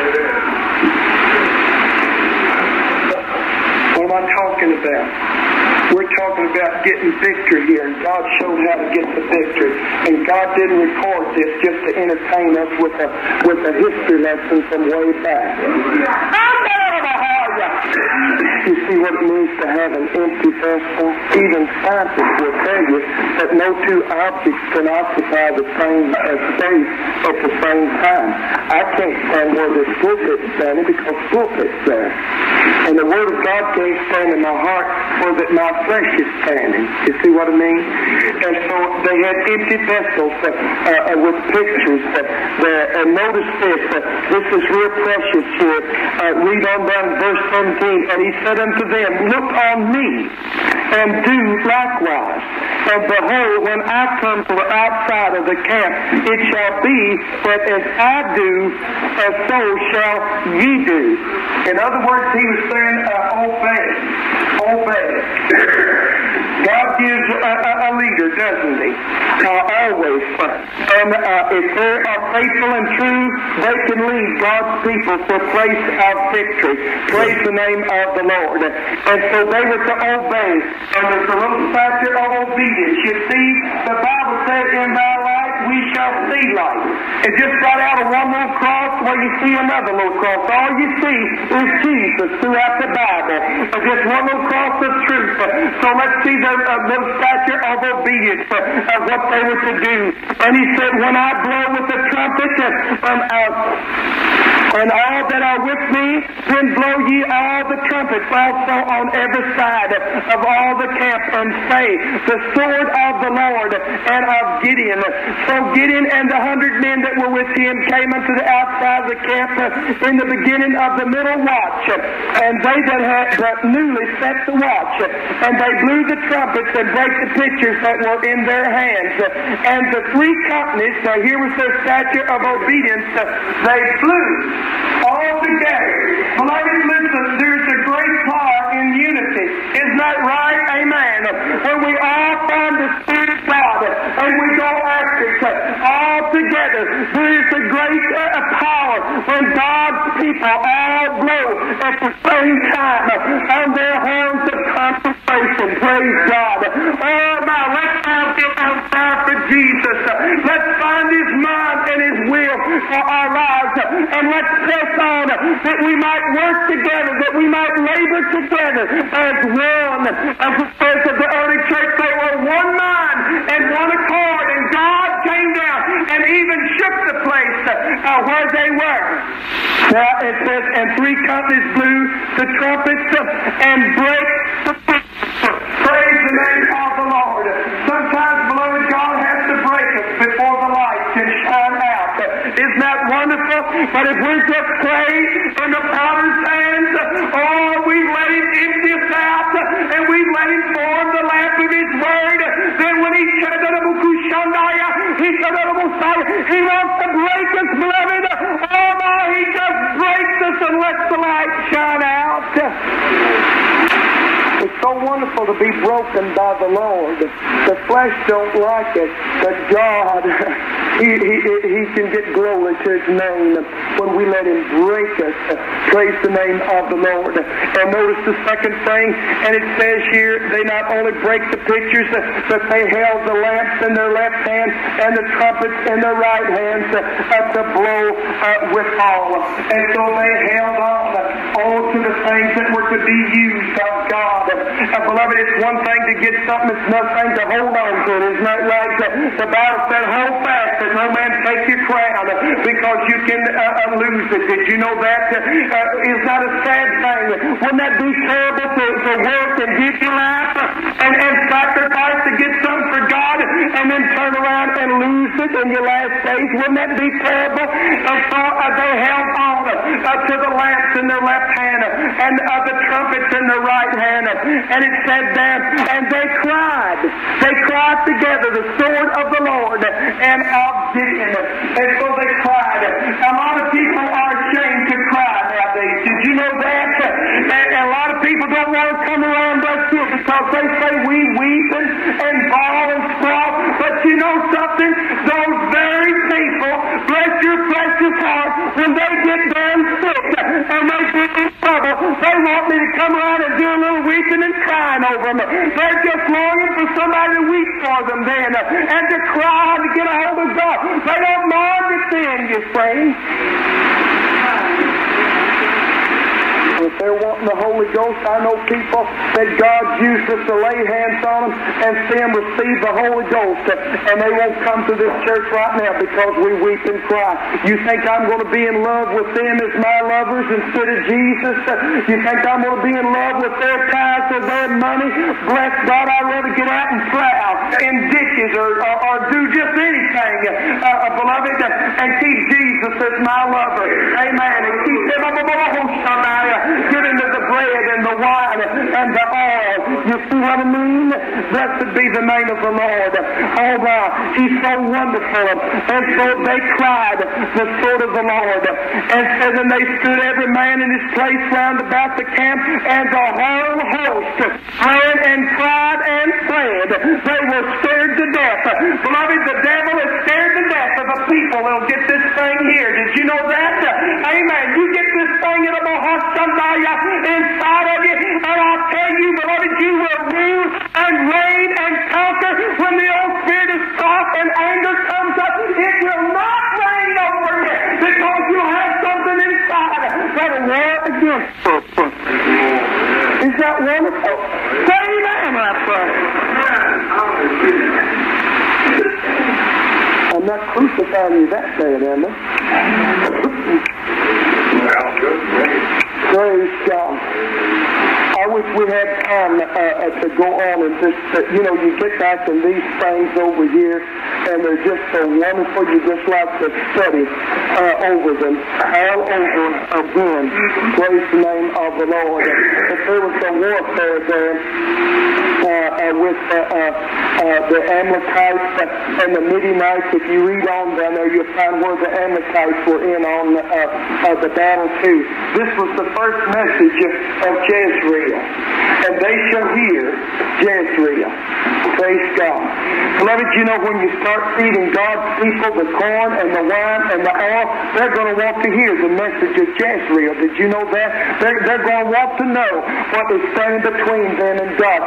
Speaker 2: What am I talking about? We're talking about getting victory here, and God showed how to get the victory. And God didn't record this just to entertain us with a with a history lesson from way back. You see what it means to have an empty vessel? Even scientists will tell you that no two objects can occupy the same uh, space at the same time. I can't stand where this pulpit's standing because pulpit's there. And the Word of God can't stand in my heart for that my flesh is standing. You see what I mean? And so they had empty vessels uh, uh, with pictures. Uh, there. And notice this. Uh, this is real precious here. Uh, read on down verse seventeen. And he said unto them, Look on me, and do likewise. And behold, when I come to the outside of the camp, it shall be that as I do, as so shall ye do. In other words, he was saying, uh, obey. Obey. God gives a, a, a leader, doesn't he? Uh, always. And uh, if they are faithful and true, they can lead God's people to a place of victory. Praise the name of the Lord. And so they were to obey. And there's a little factor of obedience. You see, the Bible said, in thy light we shall see light. And just right out of one little cross where you see another little cross, all you see is Jesus throughout the Bible. And just one little cross of truth. So let's see the uh, little stature of obedience uh, of what they were to do. And he said, when I blow with the trumpet, uh, and, uh, and all that are with me, then blow ye all the trumpets also on every side of all the camp, and say, the sword of the Lord and of Gideon. So Gideon and the hundred men that were with him came unto the outside of the camp uh, in the beginning of the middle watch, and they that had that newly set the watch, and they blew the trumpets and brake the pitchers that were in their hands. And the three companies, now here was their stature of obedience, they flew all together. Beloved, listen, there's a great power in unity. Isn't that right? Amen. When we all find the Spirit of God and we go after it all together, there is a great uh, power when God's people all blow at the same time on their horns for our lives. And let's press on that we might work together, that we might labor together as one. As it says of the early church, they were one mind and one accord, and God came down and even shook the place uh, where they were. Now it says, and three companies blew the trumpets uh, and brake the praise the name of the Lord. Sometimes, beloved, God has to break us before the light can shine out. Isn't that wonderful? But if we just play in the potter's hands, oh, we let him empty us out, and we let him form the lamp of his word, then when he he wants to break us, beloved. Oh, my, he just breaks us and lets the light shine out. It's so wonderful to be broken by the Lord. The flesh don't like it, but God, he, he, he can get glory to his name when we let him break us. Praise the name of the Lord. And notice the second thing, and it says here, they not only break the pictures, but they held the lamps in their left hand and the trumpets in their right hands uh, to blow uh, withal. And so they held on all to the things that were to be used of God. Uh, beloved, it's one thing to get something, it's another thing to hold on to it. Isn't that right? Uh, the Bible said, hold fast that no man take your crown, uh, because you can uh, uh, lose it. Did you know that? Uh, is that a sad thing? Wouldn't that be terrible to, to work and give your life uh, and, and sacrifice to get something for God and then turn around and lose it in your last days? Wouldn't that be terrible? And so uh, they held on uh, to the lamps in their left hand uh, and uh, the trumpets in their right hand. Uh, and it said there, and they cried. They cried together, the sword of the Lord and of Gideon. And so they cried. A lot of people are ashamed to cry nowadays. Did you know that? And a lot of people don't want to come around us here because they say we weep and, and bawl and squall. But you know something? Those very people, bless your precious heart, when they get damn sick and they get in trouble, they want me to come around and do a little weeping and crying over them. They're just longing for somebody to weep for them then and to cry to get a hold of God. They don't mind it then, you say. If they're wanting the Holy Ghost, I know people that God used us to lay hands on them and see them receive the Holy Ghost, and they won't come to this church right now because we weep and cry. You think I'm going to be in love with them as my lovers instead of Jesus? You think I'm going to be in love with their tithes or their money? Bless God, I'd rather get out and plow in ditches or, or, or do just anything, uh, uh, beloved, and keep Jesus as my lover. Amen. And keep them up get into the bread and the wine and the oil. You see what I mean? Blessed be the name of the Lord. Oh, God, he's so wonderful. And so they cried the sword of the Lord. And said, and they stood every man in his place round about the camp, and the whole host ran and cried and fled. They were scared to death. Beloved, the devil is scared to death of the people that'll get this thing here. Did you know that? Amen. You get this thing in a inside of you, and I'll tell you, beloved, you will rule and reign and conquer. When the old spirit is soft and anger comes up, it will not reign over you because you have something inside that'll war against you. Is that wonderful? Say amen, my friend. I'm not crucifying you that day, am I? Praise God. I wish we had time uh, uh, to go on and just, uh, you know, you get back in these things over here, and they're just so wonderful. You just like to study uh, over them all over again. Praise the name of the Lord. If there was some warfare there uh, uh, with uh, uh, uh, the Amalekites and the Midianites, if you read on down there, you'll find where the Amalekites were in on uh, uh, the battle too. This was the first message of Jezreel. And they shall hear Jezreel. Praise God. Beloved, you know, when you start feeding God's people the corn and the wine and the oil, they're going to want to hear the message of Jezreel. Did you know that? They're, they're going to want to know what is standing between them and God. How many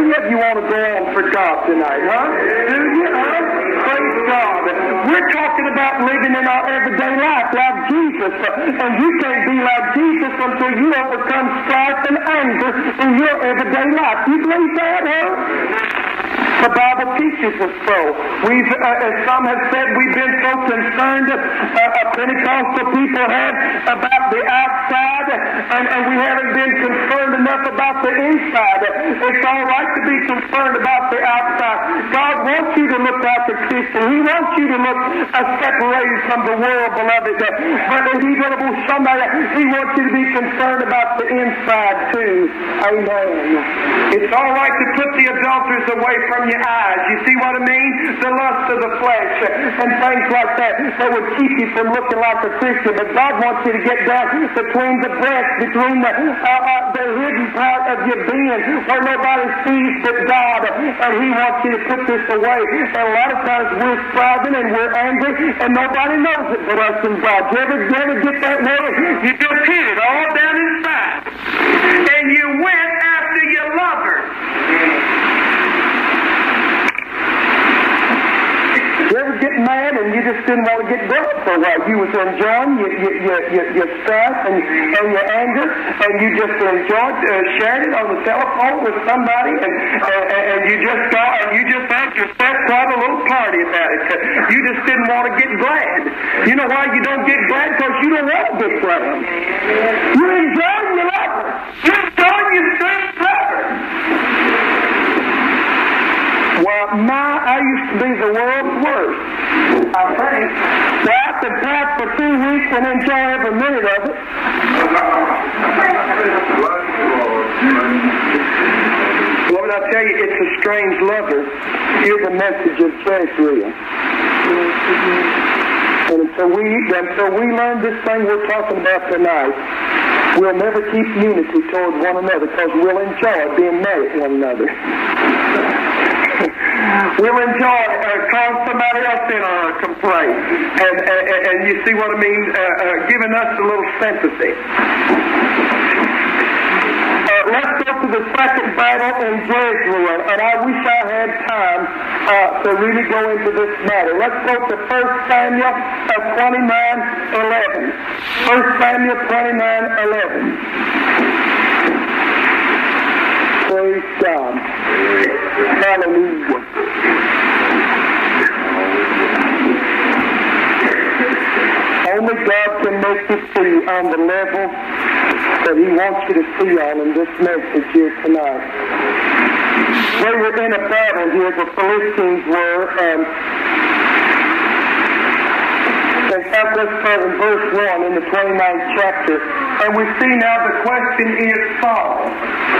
Speaker 2: many of you want to go on for God tonight, huh? Do you, huh? Praise God. We're talking about living in our everyday life like Jesus. And you can't be like Jesus until you overcome strife and anger in your everyday life. You believe that, huh? The Bible teaches us so. We've, uh, as some have said, we've been so concerned, uh, uh, Pentecostal people have, about the outside, and, and we haven't been concerned enough about the inside. It's all right to be concerned about the outside. God wants you to look like a Christian. He wants you to look uh, separated from the world, beloved. But He somebody, He wants you to be concerned about the inside too. Amen. It's all right to put the adulterers away from your eyes. You see what I mean? The lust of the flesh and things like that that would keep you from looking like a Christian. But God wants you to get down between the breast, between the uh, uh, the hidden part of your being where nobody sees but God. And He wants you to put this away. And a lot of times we're striving and we're angry and nobody knows it but us and God. You ever, you ever get that way? You just hid it all down inside. And you went after your lover. You ever get mad and you just didn't want to get drunk for a while? You was enjoying your, your, your, your, your strife and, and your anger, and you just enjoyed uh, sharing it on the telephone with somebody, and, uh, and you just got, and you just had yourself quite a little party about it. You just didn't want to get glad. You know why you don't get glad? Because you don't want to get glad. You're enjoying your lover. You're enjoying your strange lover. Well, my, I used to be the world's worst, I think. Well, I could pass for two weeks and enjoy every minute of it. Lord, I tell you, it's a strange lover. Here's a message of Jezreel. And until we, until we learn this thing we're talking about tonight, we'll never keep unity toward one another because we'll enjoy being mad at one another. We'll enjoy uh, calling somebody else in on a complaint. And, and, and you see what I mean? Uh, uh, giving us a little sympathy. Uh, let's go to the second battle in Jezreel. And I wish I had time uh, to really go into this matter. Let's go to First Samuel uh, twenty-nine eleven. First Samuel twenty-nine eleven. Praise God. Hallelujah. Only God can make you see on the level that He wants you to see on in this message here tonight. They were in a battle here, the Philistines were, and in fact, let's start in verse one in the twenty-ninth chapter. And we see now the question is solved.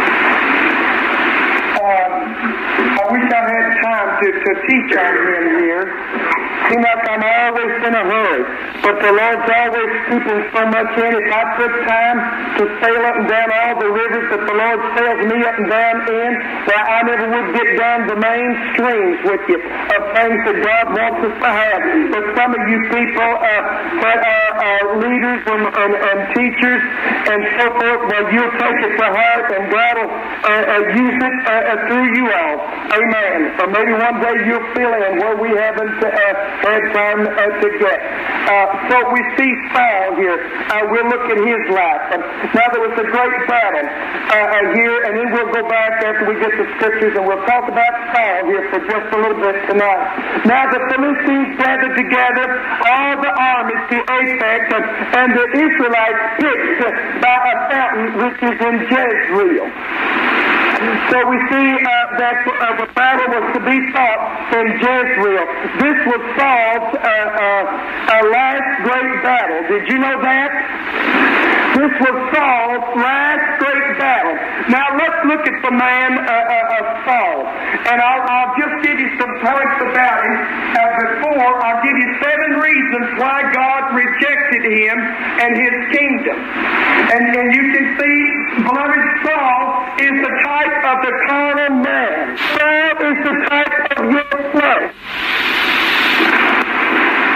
Speaker 2: Um, I wish I had time to, to teach on him here. Seems like I'm always in a hurry. But the Lord's always keeping so much in. If I took time to sail up and down all the rivers that the Lord sails me up and down in, well, I never would get down the main streams with you of things that God wants us to have. But some of you people uh, that are uh, leaders and, and, and teachers and so forth, well, you'll take it to heart and God will uh, uh, use it uh, uh, through you all. Amen. Or maybe one day you'll fill in where we haven't uh, had time uh, to get. Uh, so we see Saul here. Uh, we'll look at his life. Uh, now there was a great battle uh, uh, here, and then we'll go back after we get the scriptures, and we'll talk about Saul here for just a little bit tonight. Now the Philistines gathered together all the armies to Aphek, and, and the Israelites pitched by a fountain which is in Jezreel. So we see uh, that uh, the battle was to be fought in Jezreel. This was Saul's uh, uh, uh, last great battle. Did you know that? This was Saul's last great battle. Now let's look at the man uh, uh, of Saul. And I'll, I'll just give you some points about him. Uh, before, I'll give you seven reasons why God rejected him and his kingdom. And, and you can see, beloved, Saul is the type of the carnal man. Saul is the type of your flesh. Because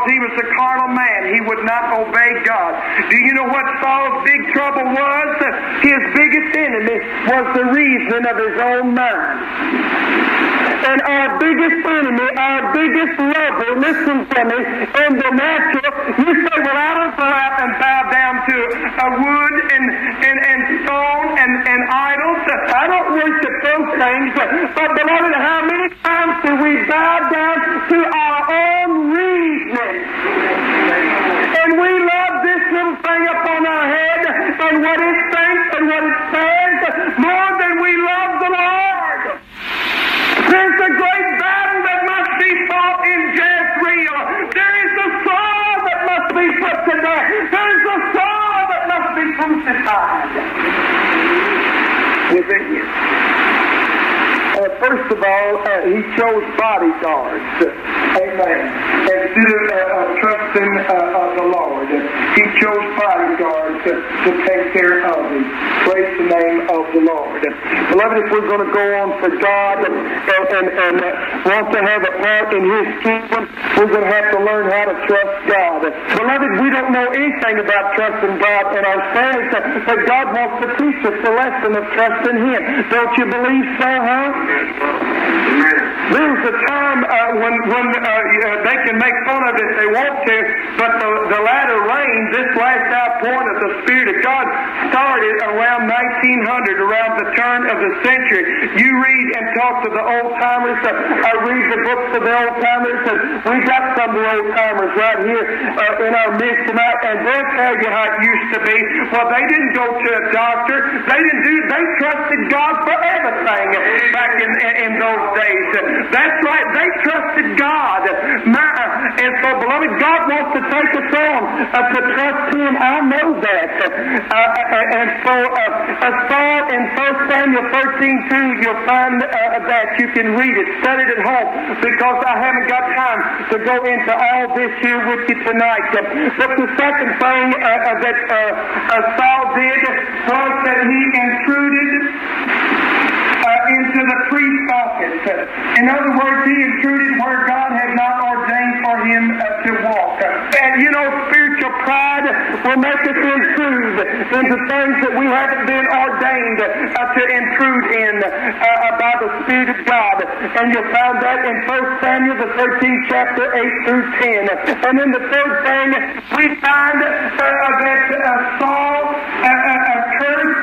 Speaker 2: he was a carnal man. He would not obey God. Do you know what Saul's big trouble was? His biggest enemy was the reason of his own mind. And our biggest enemy, our biggest lover, listen to me, in the natural, you say, well, I don't go out and bow down to a wood and, and, and stone and, and idols. I don't worship those things. But, beloved, how many times do we bow down to our own reasoning? And we love this little thing upon our head and what it thinks and what it says more than we love the Lord. There's a great battle that must be fought in Jezreel. There is a Saul that must be put to death. There's a Saul that must be crucified within you. Uh, first of all, uh, he chose bodyguards. Amen. Instead of uh, uh, trusting uh, of the Lord, he chose bodyguards uh, to take care of him. Praise the name of the Lord. Beloved, if we're going to go on for God and, and, and uh, want to have a part in His kingdom, we're going to have to learn how to trust God. Beloved, we don't know anything about trusting God in ourselves, but God wants to teach us the lesson of trusting Him. Don't you believe so, huh? There was a time uh, when when uh, they can make fun of it if they want to, but the, the latter rain, this last outpouring of the Spirit of God, started around nineteen hundred, around the turn of the century. You read and talk to the old timers. Uh, I read the books of the old timers, and we got some of the old timers right here uh, in our midst tonight, and they'll tell you how it used to be. Well, they didn't go to a doctor. They didn't do. They trusted God for everything back in in, in those days. That's right. They trusted God. My, and so, beloved, God wants to take us on uh, to trust Him. I know that. Uh, uh, and so, uh, uh, Saul in First Samuel thirteen two, you'll find uh, that. You can read it. Study it at home, because I haven't got time to go into all this here with you tonight. Uh, but the second thing uh, uh, that uh, uh, Saul did was that he intruded Uh, into the priest's office. In other words, he intruded where God had not ordained for him uh, to walk. And you know, spiritual pride will make us intrude into things that we haven't been ordained uh, to intrude in uh, by the Spirit of God. And you'll find that in First Samuel, the thirteenth chapter, eight through ten. And then the third thing, we find uh, that uh, Saul uh, uh, cursed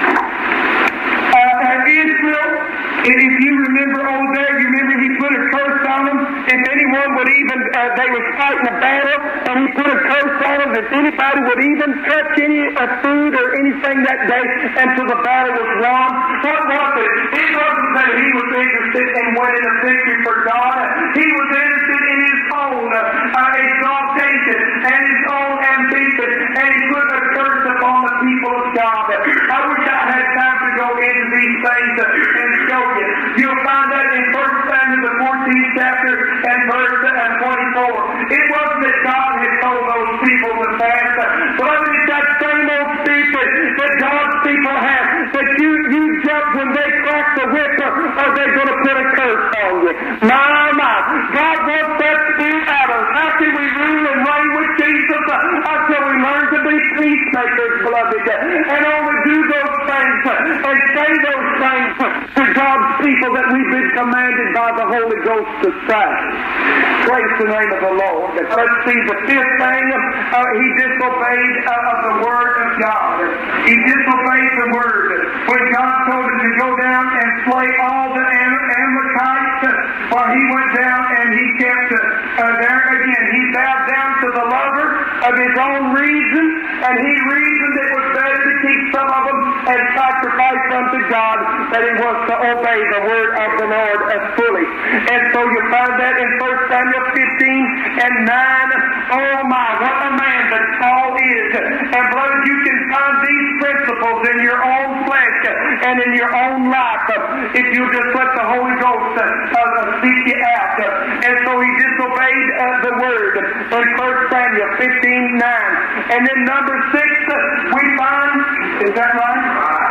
Speaker 2: Israel. If you remember over there, you remember he put a curse on them. If anyone would even, uh, they was fighting a battle, and he put a curse on them. If anybody would even touch any uh, food or anything that day until the battle was won, what was it? It wasn't that he was interested in winning a victory for God. He was interested in his own uh, exaltation and his own ambition, and he put a curse upon the people of God. I wish I had time to go into these things and show you. You'll find that in First Samuel, the fourteenth chapter, and verse twenty-four. It wasn't that God had told those people to fast, but it's that same old spirit that God's people have, that you, you jump when they crack the whip, or they're going to put a curse on you. My, my. God wants that spirit out of us. How can we rule and reign with Jesus until we learn to be peacemakers, beloved, and only do those things and say those things to God's people that we've been commanded by the Holy Ghost to say. Praise the name of the Lord. Let's see the fifth thing. Uh, he disobeyed uh, of the word of God. He disobeyed the word. When God told him to go down and slay all the Am- Amalekites, well, he went down and he kept uh, uh, there again. He bowed down to the lover of his own reason, and he reasoned it was better to keep some of them and sacrifice unto God than it was to obey the word of the Lord as fully. And so you find that in First Samuel fifteen and nine. Oh my, what a man that Saul is. And beloved, you can find these principles in your own flesh and in your own life if you just let the Holy Ghost uh, seek you out. And so he disobeyed uh, the word in First Samuel fifteen nine. And then number six, we find, is that right?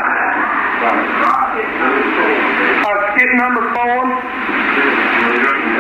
Speaker 2: Uh, skip number four. Oh,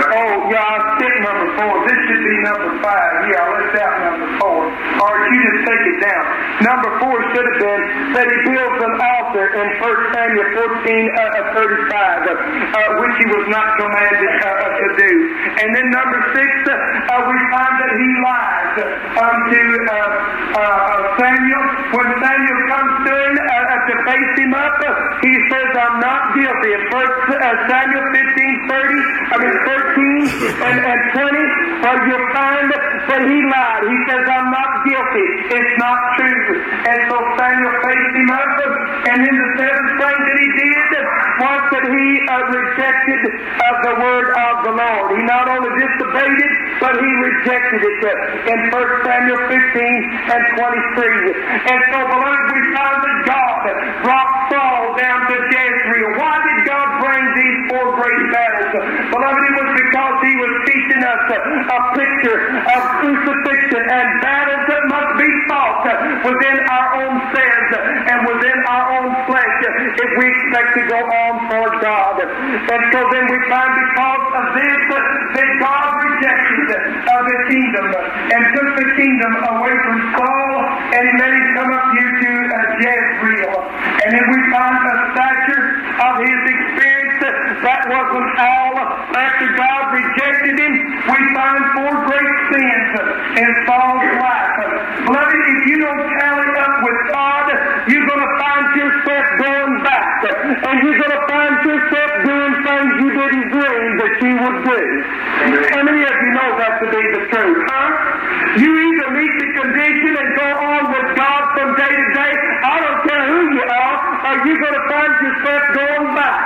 Speaker 2: Yeah, I skipped number four. This should be number five. Yeah, I left out number four. Or you just take it down. Number four should have been that he builds an altar in First Samuel fourteen thirty-five, uh, uh, which he was not commanded uh, to do. And then number six, uh, uh, we find that he lies unto uh, uh, Samuel. When Samuel comes to him uh, to face him up, uh, he says, I'm not guilty. In First uh, Samuel fifteen thirty, I mean thirteen and, and twenty, uh, you'll find that he lied. He says, I'm not guilty. It's not true. And so Samuel faced him up, and then the seventh thing that he did was that he uh, rejected uh, the word of the Lord. He not only disobeyed it, but he rejected it uh, in First Samuel fifteen and twenty-three. And so, beloved, we found that God brought Saul down to Jezreel. Why did God bring these four great battles? Beloved, it was because he was teaching us a, a picture of crucifixion and battles that must be fought within our own sins and within our own flesh if we expect to go on for God. And so then we find because of this that God rejected uh, the kingdom and took the kingdom away from Saul and he let him come up here to uh, Jezreel. And then we find a stature of his experience that wasn't all. After God rejected him, we find four great sins in Saul's life. Beloved, if you don't tally up with God, you're going to find yourself going back. And you're going to find yourself doing things you didn't dream that you would do. How many of you know that to be the truth, huh? You either meet the condition and go on with God from day to day, I don't care who you are, or you're going to find yourself going back.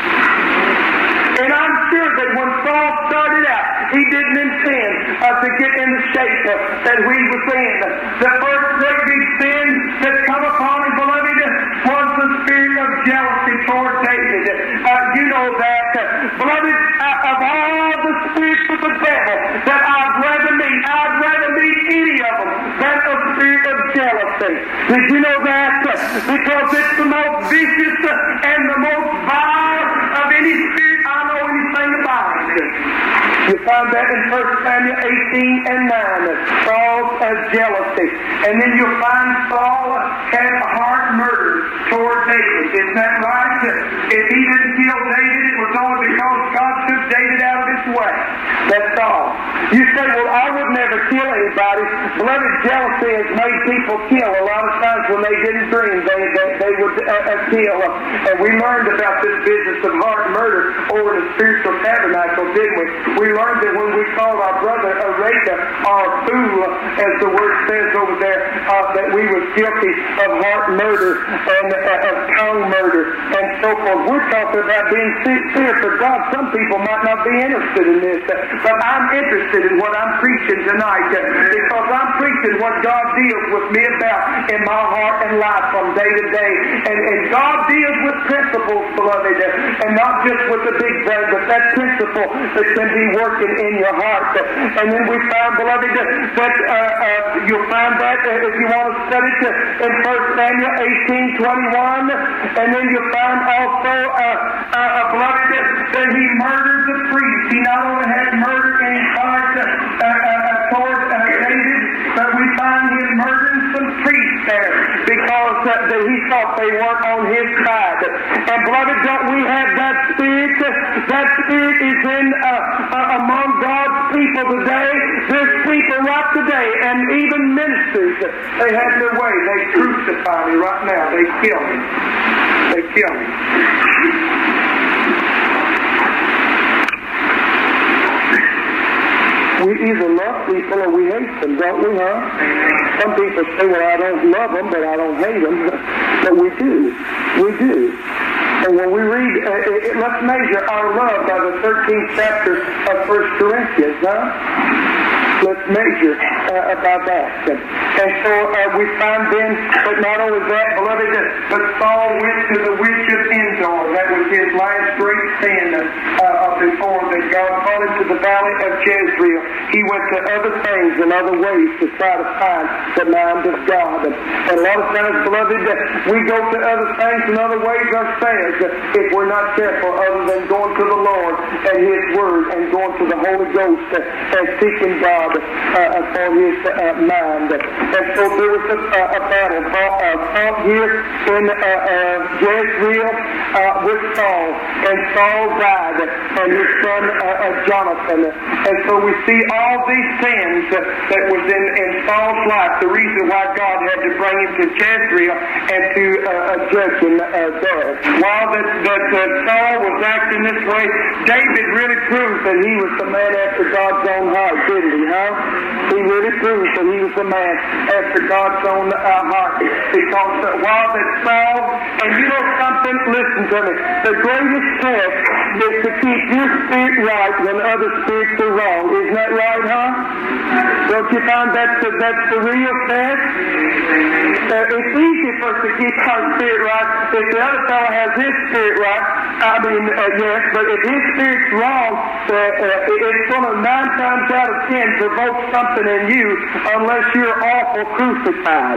Speaker 2: And I'm sure that when Saul started out, he didn't intend uh, to get in the shape uh, that he was in. The first great big sin that come upon him, beloved, was the spirit of jealousy toward David. Uh, you know that. Uh, beloved, uh, of all the spirits of the devil that I'd rather meet, I'd rather meet any of them than a spirit of jealousy. Did you know that? Uh, because it's the most vicious uh, and the most vile of any spirit I know anything about it. You find that in First Samuel eighteen and nine, Saul's uh, jealousy. And then you'll find Saul had a heart murder toward David. Isn't that right? If he didn't kill David, it was only because God took David out of his way. That's all. You say, well, I would never kill anybody. Beloved, jealousy has made people kill. A lot of times when they didn't dream, they, they, they would uh, uh, kill. And we learned about this business of heart murder over the spiritual tabernacle, didn't we? We learned that when we called our brother a Reka, or a fool, as the word says over there, uh, that we were guilty of heart murder and uh, of tongue murder and so forth. We're talking about being sincere for God. Some people might not be interested in this, uh, but I'm interested in what I'm preaching tonight uh, because I'm preaching what God deals with me about in my heart and life from day to day. And, and God deals with principles, beloved, uh, and not just with the big brain, but that principle that can be working in your heart. And then we found, beloved, that uh, uh, you'll find that uh, if you want to study it uh, in First Samuel eighteen twenty-one, and then you'll find also, uh, uh, uh, beloved, that he murdered the priest. He not only had murder in his heart uh, uh, uh, toward uh, David, but we find him murdering some priests there because uh, that he thought they weren't on his side. And beloved, don't we have that spirit? That spirit is in uh, uh, among God's people today. There's people right today, and even ministers, they have their way. They crucify me right now. They kill me. They kill me. We either love people or we hate them, don't we, huh? Some people say, well, I don't love them, but I don't hate them. But we do. We do. And when we read, uh, it, it, let's measure our love by the thirteenth chapter of First Corinthians, huh? let's measure uh, about that. And so uh, we find then, but not only that, beloved, but Saul went to the witch of Endor. That was his last great sin uh, before that God brought him to the valley of Jezreel. He went to other things and other ways to try to find the mind of God. And a lot of times, beloved, we go to other things and other ways ourselves if we're not careful, other than going to the Lord and His Word and going to the Holy Ghost and seeking God uh, for His uh, mind. And so there was a, uh, a battle fought uh, here in uh, uh, Jezreel uh, with Saul, and Saul died, and his son uh, uh, Jonathan. And so we see all these sins uh, that was in, in Saul's life, the reason why God had to bring him to Jezreel and to uh, uh, judge him uh, there. While that, that uh, Saul was acting this way, David really proved that he was the man after God's own heart, didn't he, huh? He really proved that he was the man after God's own uh, heart. Because uh, while that Saul, and you know something, listen to me, the greatest test is to keep your spirit right when other spirits are wrong. Isn't that right, huh? Don't you find that's the, that's the real test? Uh, it's easy for us to keep our spirit right if the other fellow has his spirit right. I mean, uh, yes, but if his spirit's wrong, uh, uh, it's going to nine times out of ten provoke something in you unless you're awful crucified.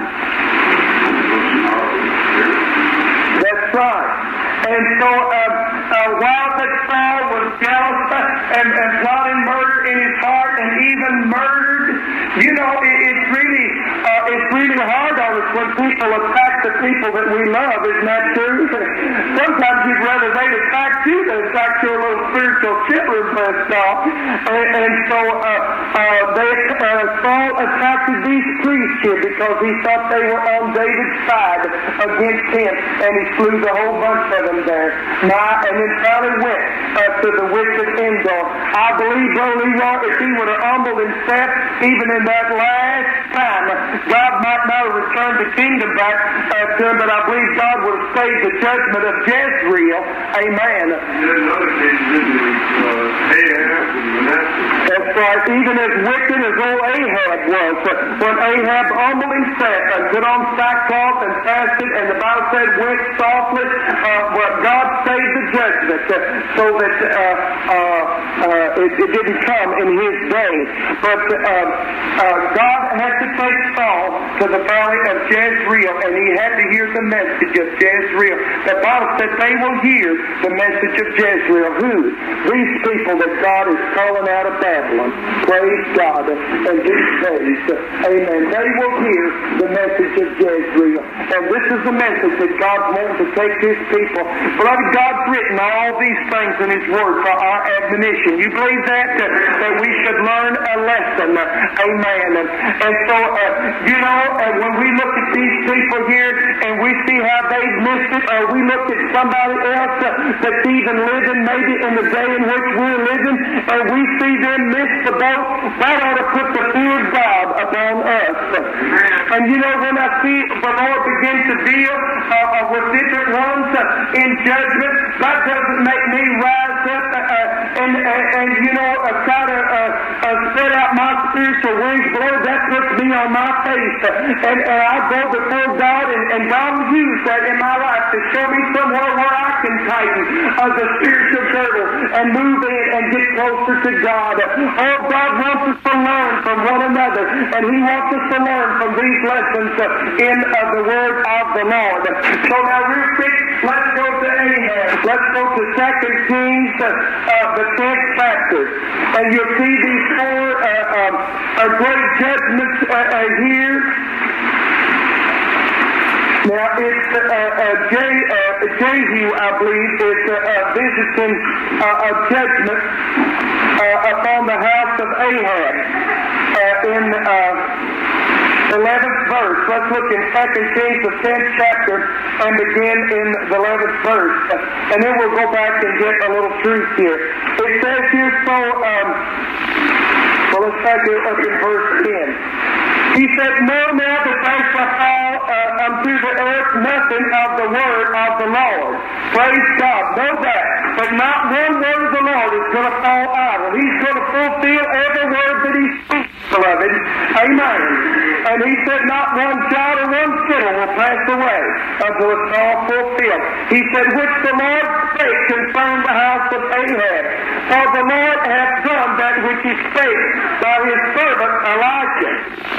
Speaker 2: That's right. And so, uh, uh, while that Saul was jealous and, and plotting murder in his heart and even murdered, you know, it, it's really uh, it's really hard on us when people attack the people that we love. Isn't that true? Sometimes you'd rather they attack you than attack your little spiritual children first off. And, and so uh, uh, they, uh, Saul attacked these priests here because he thought they were on David's side against him, and he slew the whole bunch of them there. Now, and then finally went uh, to the witch of Endor. I believe, Brother Leroy, if he would have humbled himself, even in that last time, God might not have returned the kingdom back uh, to him, but I believe God would have saved the judgment of Jezreel. Amen. That's right. Even as wicked as old Ahab was, when Ahab humbled himself and put on sackcloth and fasted, and the Bible said went softly, uh, well, God saved the judgment uh, so that uh, uh, uh, it, it didn't come in his day. But uh, uh, God had to take Saul to the valley of Jezreel, and he had to hear the message of Jezreel. The Bible said they will hear the message of Jezreel. Who? These people that God is calling out of Babylon. Praise God. And these days, amen, they will hear the message of Jezreel. And this is the message that God wants to take to His people. Beloved, God's written all these things in His Word for our admonition. You believe that? That, that we should learn a lesson. Amen. And, and so, uh, you know, uh, when we look at these people here and we see how they've missed it, or we look at somebody else uh, that's even living maybe in the day in which we're living, and we see them miss the boat, that ought to put the fear of God upon us. And you know, when I see the Lord begin to deal uh, uh, with different ones uh, in judgment, that doesn't make me rise up uh, and, uh, and, you know, uh, try to uh, uh, spread out my spiritual wings. Lord, that puts me on my face. Uh, and, and I go before God, and, and God will use that in my life to show me somewhere where I can tighten uh, the spiritual girdle and move in and get closer to God. Oh, God wants us to learn from one another, and He wants us to learn from these lessons uh, in uh, the Word of the Lord. So now, real quick, let's go to Ahab. Let's go to Second Kings, uh, uh, the tenth chapter. And you'll see these four uh, um, uh, great judgments uh, uh, here. Now, it's uh, uh, Jay, uh, Jehu, I believe, is uh, uh, visiting uh, a judgment uh, upon the house of Ahab uh, in uh, eleventh verse. Let's look in Second Kings, the tenth chapter, and begin in the eleventh verse. And then we'll go back and get a little truth here. It says here, so, um, well, let's back it up in verse ten. He said, "Know now that they shall fall uh, unto the earth nothing of the word of the Lord." Praise God. Know that. For that not one word of the Lord is going to fall idle. He's going to fulfill every word that He speaks, beloved. Amen. And He said not one jot or one tittle will pass away until it's all fulfilled. He said, which the Lord spake concerning the house of Ahab. For the Lord hath done that which He spake by His servant Elijah.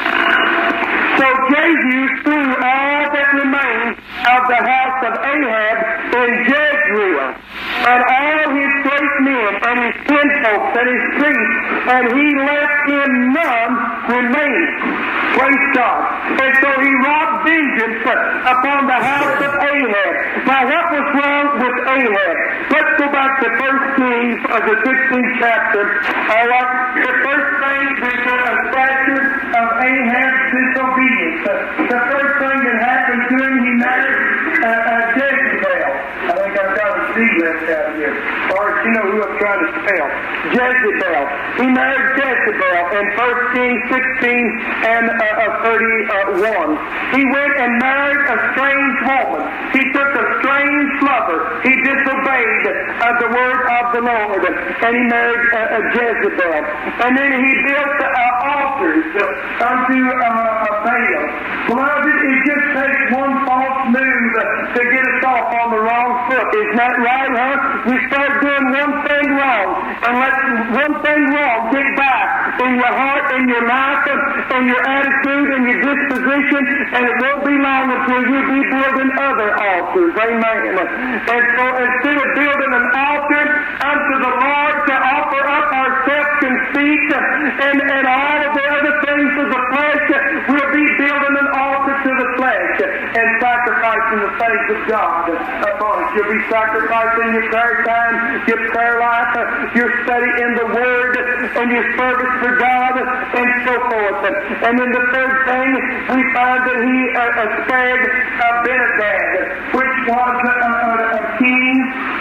Speaker 2: So Jehu slew all that remained of the house of Ahab in Jezreel, and all his great men, and his kinfolks, and his priests, and he left him none remaining. Praise God. And so he wrought vengeance upon the house of Ahab. Now what was wrong with Ahab? Let's go back to First Kings of the sixteenth chapter. All right. The first thing is a statute of Ahab's disobedience. The first thing that happened to him, he married uh, uh, Jezebel. I think I've got a C left out here. Or you know who I'm trying to spell. Jezebel. He married Jezebel in First Kings sixteen and uh, thirty-one. He went and married a strange woman. He took a strange lover. He disobeyed uh, the word of the Lord. And he married uh, a Jezebel. And then he built uh, altars uh, unto uh, a Baal. Beloved, it just takes one false move uh, to get us off on the wrong foot. Isn't that right, huh? We start doing one thing wrong, and let one thing wrong get back in your heart, in your life, in your attitude, in your disposition, and it won't be long until you be building other altars. Amen. And so instead of building an altar unto the Lord to offer up our self-conceit and, and all of the other things of the flesh, we'll be building an altar to the flesh and sacrificing the things of God upon it. You'll be sacrificing your prayer time, your prayer life, your study in the Word, and your service for God, and so forth. And then the third thing, we find that he uh, uh, spared Abinadab, which was a, a, a king,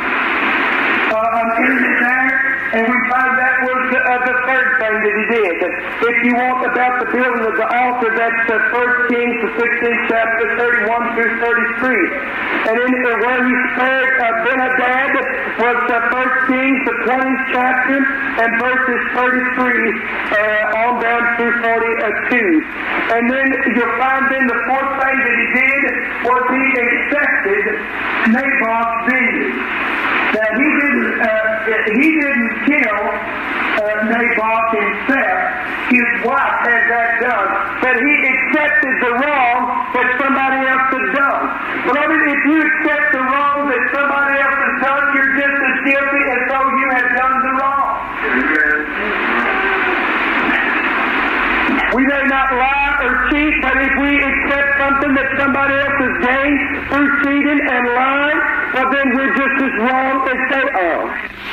Speaker 2: uh, an enemy there. And we find that was uh, the third thing that he did. If you want about the building of the altar, that's uh, First Kings, the sixteenth chapter, thirty-one through thirty-three. And in uh, where he spared uh, Benadad was uh, First Kings, the twentieth chapter, and verses thirty-three uh, on down through forty-two. And then you'll find then the fourth thing that he did was he accepted Naboth's vineyard. Now he didn't. Uh, he didn't kill uh, Naboth himself. His wife had that done. But he accepted the wrong that somebody else had done. Beloved, if you accept the wrong that somebody else has done, you're just as guilty as though you had done the wrong. We may not lie or cheat, but if we accept something that somebody else has gained through cheating and lying, well then we're just as wrong as they are.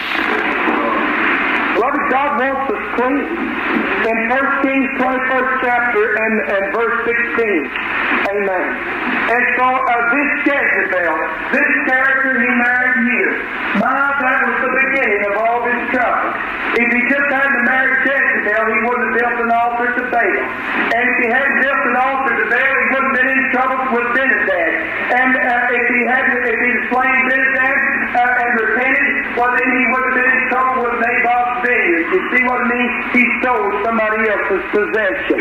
Speaker 2: Beloved, God wants us clean. In First Kings twenty-first chapter and, and verse sixteen. Amen. And so uh, this Jezebel, this character he married here, my, that was the beginning of all this trouble. If he just hadn't married Jezebel, he wouldn't have built an altar to Baal. And if he hadn't built an altar to Baal, he wouldn't have been in trouble with Benadad. And uh, if he hadn't, if he'd slain Benadad uh, and repented, well then he would have been in trouble with Naboth's vineyard. You see what I mean? He stole somebody else's possession.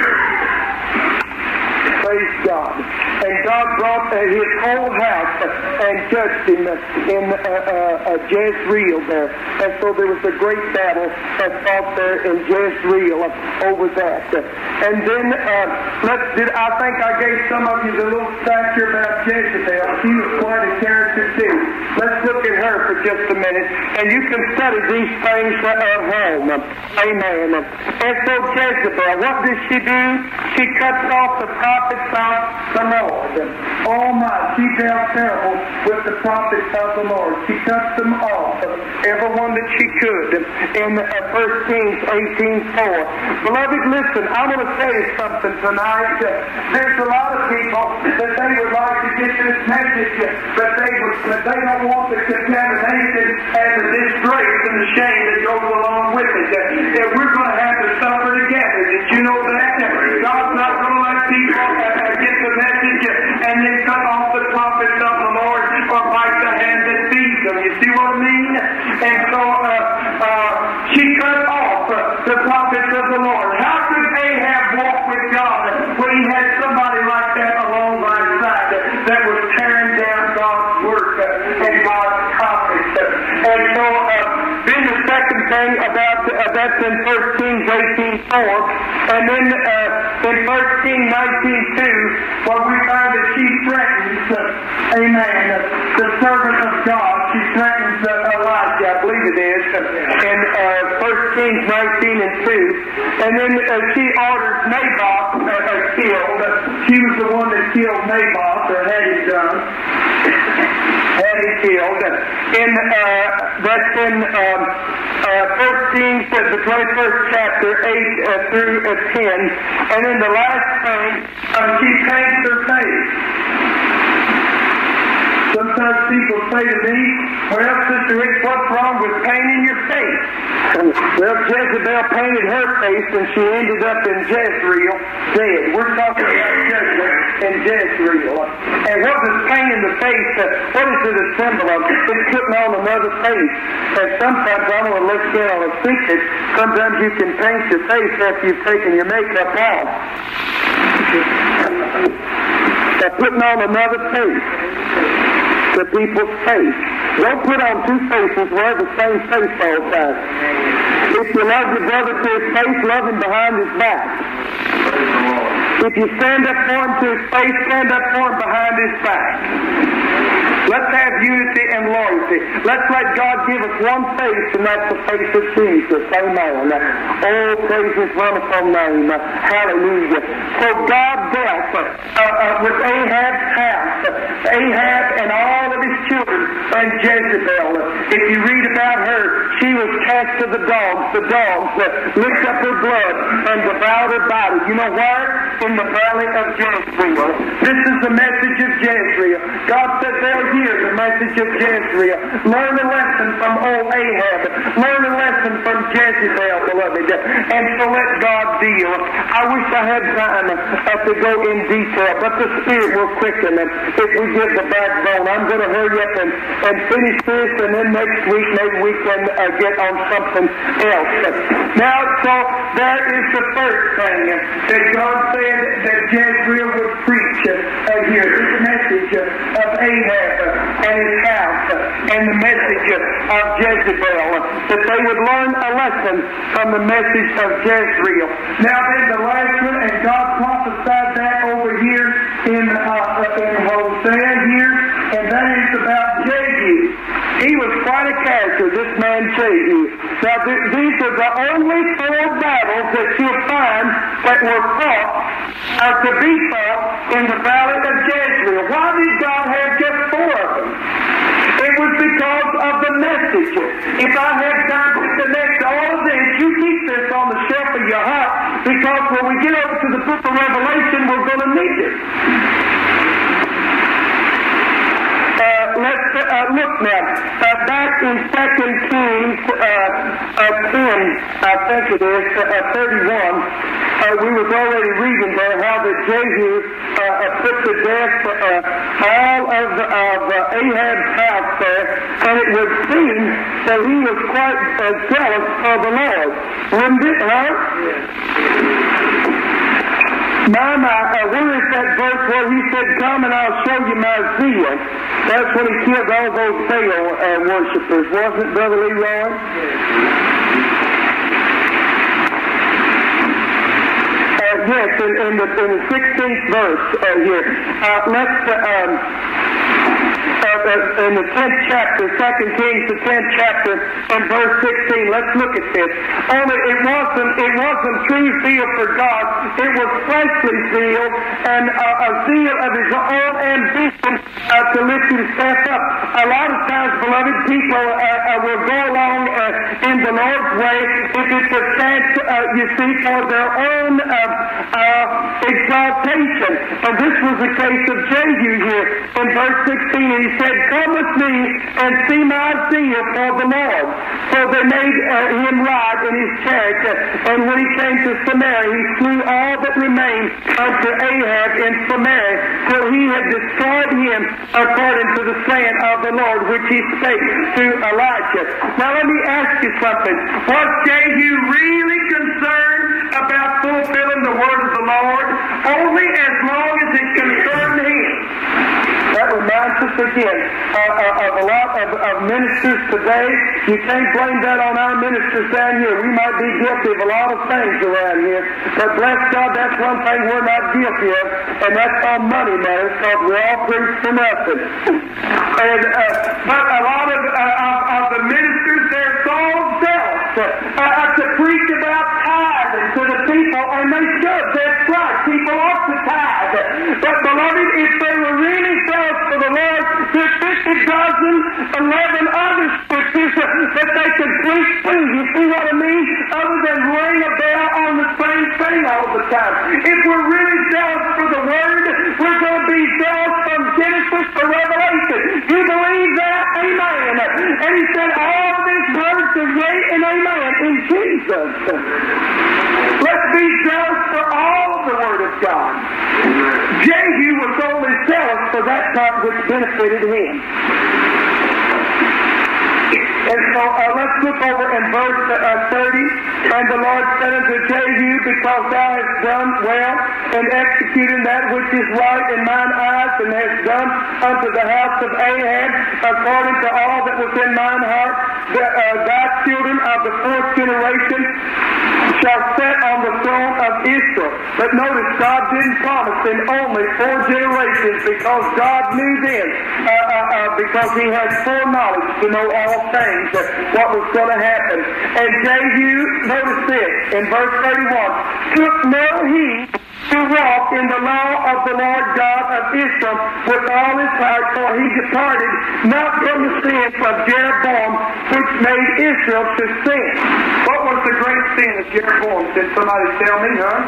Speaker 2: Praise God. And God brought uh, his whole house uh, and judged him uh, in uh, uh, uh, Jezreel there. And so there was a great battle uh, fought there in Jezreel uh, over that. Uh, and then, uh, let's, did, I think I gave some of you the little statue about Jezebel. She was quite a character too. Let's look at her for just a minute. And you can study these things uh, at home. Amen. And so Jezebel, what does she do? She cuts off the prophets of the Lord. Oh my, she dealt terrible with the prophets of the Lord. She cut them off, every one that she could, in uh, First Kings eighteen four. Beloved, listen, I want to say something tonight. Uh, there's a lot of people that they would like to get this message, uh, but they would, but they don't want the contamination and the disgrace and the shame that goes along with it. Uh, that we're going to have to suffer together. Did you know that? God's not going to let people uh, get the message and then cut off the prophets of the Lord or bite the hand that feeds them. You see what I mean? thing about uh, that's in First Kings eighteen four, and then uh, in First Kings nineteen two, where we find that she threatens, uh, amen, uh, the servant of God. She threatens uh, Elijah, I believe it is, uh, in uh, First Kings nineteen and two, and then uh, she orders Naboth uh, uh, killed. Uh, she was the one that killed Naboth, or had him done. Had him killed. In uh, that's in um, uh, First Kings, uh, the twenty-first chapter, eight uh, through uh, ten, and then the last thing, uh, she paints her face. Sometimes people say to me, well, Sister Rick, what's wrong with painting your face? Well, Jezebel painted her face and she ended up in Jezreel dead. We're talking about Jezebel and Jezreel. And what does painting the face, uh, what is it a symbol of? It's putting on another face. And sometimes, I want to let you in on a secret, sometimes you can paint your face after you've taken your makeup off. They're putting on another face. The people's face. Don't put on two faces, wear the same face all the time. If you love your brother to his face, love him behind his back. If you stand up for him to his face, stand up for him behind his back. Let's have unity and loyalty. Let's let God give us one face, and that's the face of Jesus. Amen. Oh, praise His wonderful name. Hallelujah. So God dealt uh, uh, with Ahab's house, Ahab and all of his children, and Jezebel. If you read about her, she was cast to the dogs. The dogs uh, licked up her blood and devoured her body. You know where? In the valley of Jezreel. This is the message of Jezreel. God said, there, hear the message of Jezreel. Learn a lesson from old Ahab. Learn a lesson from Jezebel, beloved. And so let God deal. I wish I had time uh, to go in detail, but the Spirit will quicken it if we give the backbone. I'm going to hurry up and, and finish this, and then next week maybe we can uh, get on something else. Now, so there is the first thing that God said that Jezreel would preach uh, here. This message uh, of Ahab uh, and his house uh, and the message uh, of Jezebel, uh, that they would learn a lesson from the message of Jezreel. Now then, the last one, and God prophesied that over here in, uh, in Hosea here, and that is about Jehu. He was quite a character, this man Jehu. Now, th- these are the only four battles that you'll find that were fought, or to be fought, in the valley of Jezreel. Why did God have just four of them? It was because of the message. If I had time to connect all of this, you keep this on the shelf of your heart, because when we get over to the book of Revelation, we're going to need it. Uh, let's uh, look now. Uh, back in Second Kings uh, uh, ten, I think it is, uh, thirty-one, uh, we was already reading there how that Jehu uh, uh, put to death uh, all of, of uh, Ahab's house there, and it would seem that he was quite uh, jealous of the Lord. Wouldn't it, huh? My, my, uh, where is that verse where he said, come and I'll show you my zeal? That's when he killed all those Baal uh, worshippers, wasn't it, Brother Leroy? Uh, yes, in, in, the, in the sixteenth verse uh, here. Uh, let's... Uh, um, Uh, uh, in the tenth chapter, Second Kings, the tenth chapter, and verse sixteen. Let's look at this. Only it wasn't it wasn't true zeal for God. It was fleshly zeal and uh, a zeal of his own ambition uh, to lift himself up. A lot of times, beloved, people uh, uh, will go along uh, in the Lord's way if it's a chance, uh, you see, for their own uh, uh, exaltation. And this was the case of Jehu here in verse sixteen. And he said, come with me and see my zeal for the Lord. So they made uh, him ride in his chariot, and when he came to Samaria, he slew all that remained unto Ahab in Samaria, till he had destroyed him according to the saying of the Lord, which he spake to Elijah. Now let me ask you something. Was Jehu really concerned about fulfilling the word of the Lord? Only as long as it concerned him. That reminds us again, uh, uh, of a lot of, of ministers today. You can't blame that on our ministers down here. We might be guilty of a lot of things around here, but bless God, that's one thing we're not guilty of, and that's on money matters, because we all preach for nothing. And uh, but a lot of, uh, of, of the ministers, they're so zealous uh, uh, to preach about tithing to the people, and they should. That's right. People ought to tithe. But beloved, if they were really zealous for the Lord, there's fifty dozen, eleven other scriptures that they could preach to. You see what I mean? Other than ring a bell on the same thing all the time. If we're really zealous for the Word, we're going to be zealous from Genesis to Revelation. You believe that? Amen. And he said all these words are yea and amen in Jesus. Let's be zealous for all of the Word of God. Jehu was only zealous for that part which benefited him. And so uh, let's look over in verse uh, thirty. And the Lord said unto Jehu, because thou hast done well in executing that which is right in mine eyes, and hast done unto the house of Ahab according to all that was in mine heart, the, uh, thy children of the fourth generation shall sit on the throne of Israel. But notice, God didn't promise in only four generations, because God knew then, uh, uh, uh, because he had foreknowledge to know all things, uh, what was going to happen. And Jehu, notice this, in verse thirty-one, took no heed to walk in the law of the Lord God of Israel with all his heart, for he departed not from the sins of Jeroboam, which made Israel to sin. What was the great sin of Jeroboam? Did somebody tell me, huh?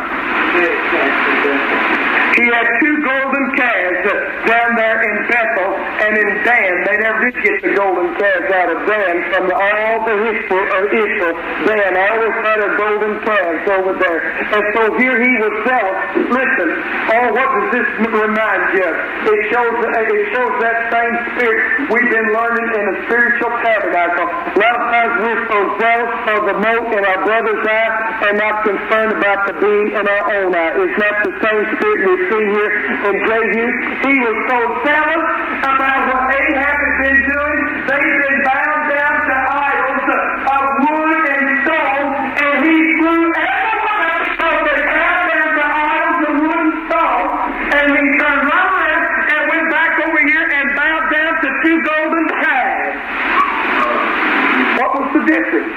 Speaker 2: He had two golden calves down there in Bethel and in Dan. They never did get the golden calves out of Dan from the, all the history of Israel. Dan always had a golden calves over there. And so here he was zealous. Listen, oh, what does this remind you of? It shows, it shows that same spirit we've been learning in the spiritual tabernacle. A lot of times we're so zealous for the mote in our brother's eye and not concerned about the beam in our own eye. It's not the same spirit we see here in Jehu. He was so zealous about what Ahab had been doing. They'd been bound down to idols of wood and stone, and he slew everyone else because they bound down to idols of wood and stone, and he turned right around and went back over here and bowed down to two golden calves. What was the difference?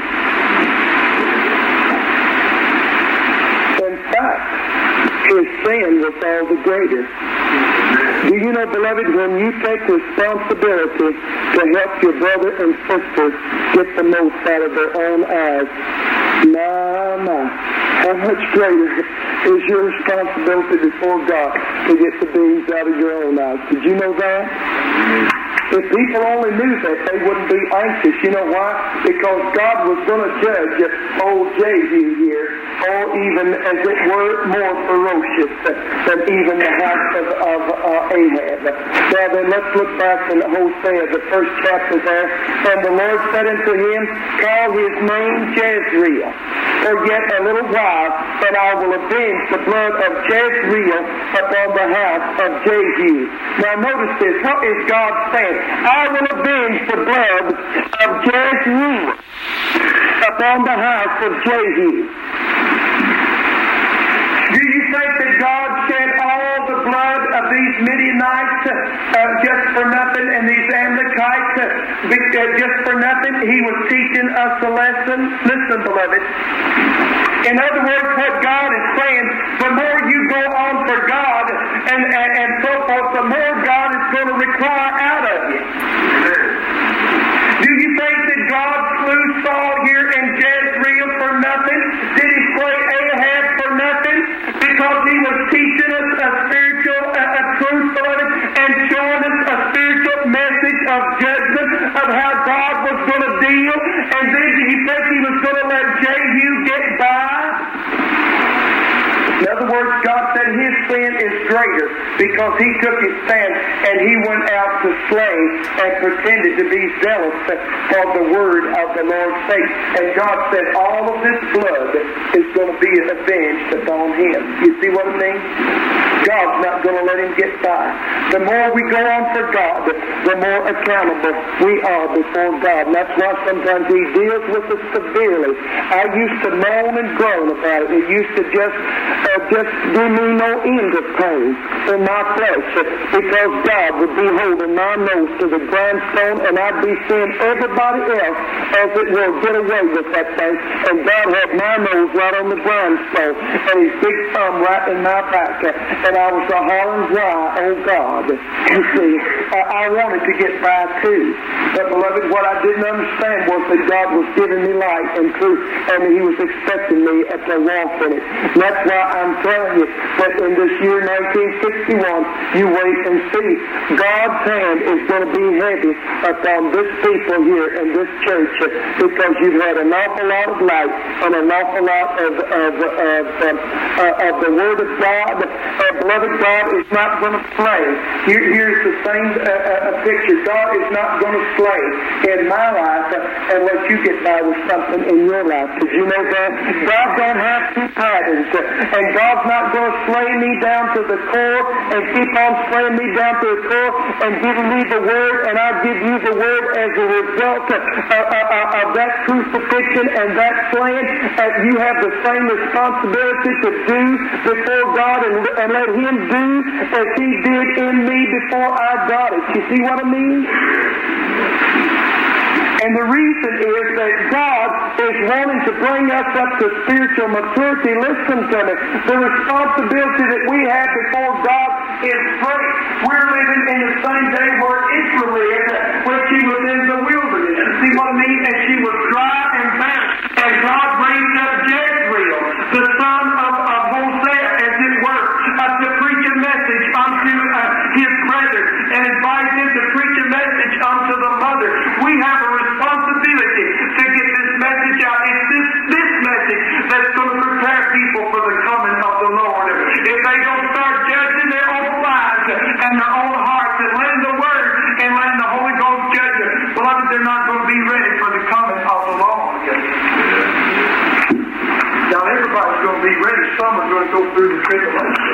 Speaker 2: In fact, his sin was all the greater. Do you know, beloved, when you take responsibility to help your brother and sister get the most out of their own eyes, my, my, how much greater is your responsibility before God to get the beams out of your own eyes? Did you know that? If people only knew that, they wouldn't be anxious. You know why? Because God was going to judge old Jehu here, or even, as it were, more ferocious than even the house of, of uh, Ahab. Now then, let's look back in Hosea, the first chapter there. And the Lord said unto him, call his name Jezreel, for yet a little while, and I will avenge the blood of Jezreel upon the house of Jehu. Now notice this. What is God saying? I will avenge the blood of Jezreel upon the house of Jehu. Do you think that God shed all the blood of these Midianites uh, just for nothing, and these Amalekites uh, just for nothing? He was teaching us a lesson. Listen, beloved. In other words, what God is saying, the more you go on for God and, and, and so forth, the more God is going to require out of you. Do you think that God slew Saul here in Jezreel for nothing? Did he slay Ahab for nothing? Because he was teaching us a spiritual a, a truth, beloved, and showing us a spiritual message of judgment of how God was going to deal. And then do you think he was going to let Jehu get by? In other words, God said his sin is greater because he took his stand and he went out to slay and pretended to be zealous for the word of the Lord's sake. And God said all of this blood is going to be avenged upon him. You see what I mean? God's not going to let him get by. The more we go on for God, the more accountable we are before God. And that's why sometimes he deals with us severely. I used to moan and groan about it. It used to just uh, just do me no end of pain in my flesh, because God would be holding my nose to the grindstone, and I'd be seeing everybody else, as it were, get away with that thing, and God had my nose right on the grindstone, and his big thumb right in my back, and I was a hollering, why, oh God. You see, I, I wanted to get by too, but beloved, what I didn't understand was that God was giving me light and truth, and he was expecting me to walk in it. And that's why I'm telling you that in this year nineteen sixty-one, you wait and see. God's hand is going to be heavy upon this people here in this church, because you've had an awful lot of light and an awful lot of of of, um, uh, of the Word of God. Uh, beloved, God is not going to slay. Here, here's the same uh, uh, picture. God is not going to slay in my life uh, unless you get by with something in your life. Did you know that? God don't have two patterns, uh, and God's not going to slay me down to the core and keep on slaying me down to the core and giving me the Word, and I'll give you the Word as a result uh, uh, uh, of that crucifixion and that slaying. Uh, you have the same responsibility to do before God, and, and let him do as he did in me before I got it. You see what I mean? And the reason is that God is wanting to bring us up to spiritual maturity. Listen to me. The responsibility that we have before God is great. We're living in the same day where Israel lived when she was in the wilderness. See what I mean? And she was dry and barren. And God raised up Jezreel, the son of, of Hosea, as it were, uh, to preach a message unto uh, his brethren, and invite him to preach a message unto the mother. We have a responsibility to get this message out. It's this, this message that's going to prepare people for the coming of the Lord. If they don't start judging their own lives and their own hearts and letting the Word and letting the Holy Ghost judge them, beloved, they're not going to be ready for the coming of the Lord. Now, everybody's going to be ready. Some are going to go through the tribulation.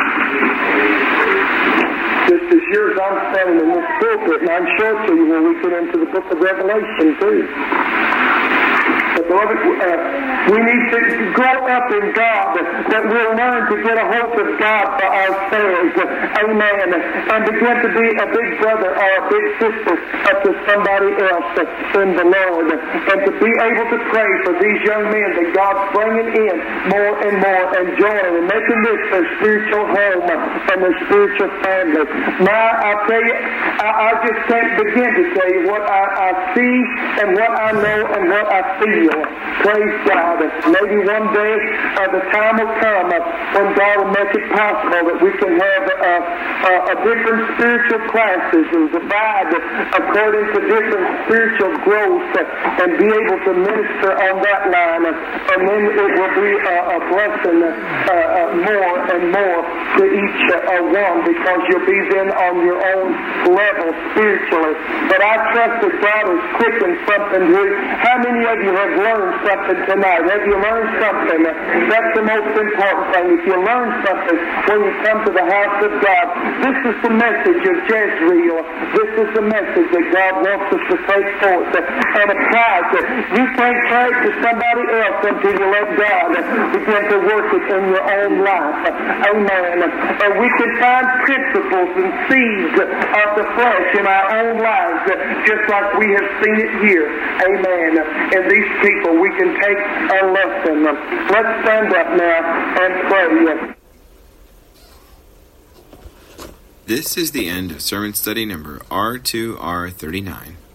Speaker 2: Just as sure as I'm standing in this pulpit, and I'm sure to you when we get into the book of Revelation, too. But, beloved, uh, we need to grow up in God, that we'll learn to get a hold of God for ourselves. Amen. And begin to be a big brother or a big sister up to somebody else in the Lord. And to be able to pray for these young men that God's bringing in more and more and joining and making this their spiritual home and their spiritual family. Now, I tell you, I, I just can't begin to tell you what I, I see and what I know and what I feel. Praise God. Maybe one day uh, the time will come uh, when God will make it possible that we can have uh, uh, a different spiritual classes and divide according to different spiritual growth uh, and be able to minister on that line. Uh, and then it will be uh, a blessing uh, uh, more and more to each uh, one, because you'll be then on your own level spiritually. But I trust that God has quickened something here. How many of you have learned something tonight? Have you learned something? That's the most important thing. If you learn something when you come to the house of God, this is the message of Jezreel. This is the message that God wants us to take forth and apply it. You can't carry it to somebody else until you let God begin to work it in your own life. Amen. And we can find principles and seeds of the flesh in our own lives, just like we have seen it here. Amen. And these people, we can take a lesson. Let's stand up now and pray.
Speaker 1: This is the end of sermon study number R two R thirty-nine.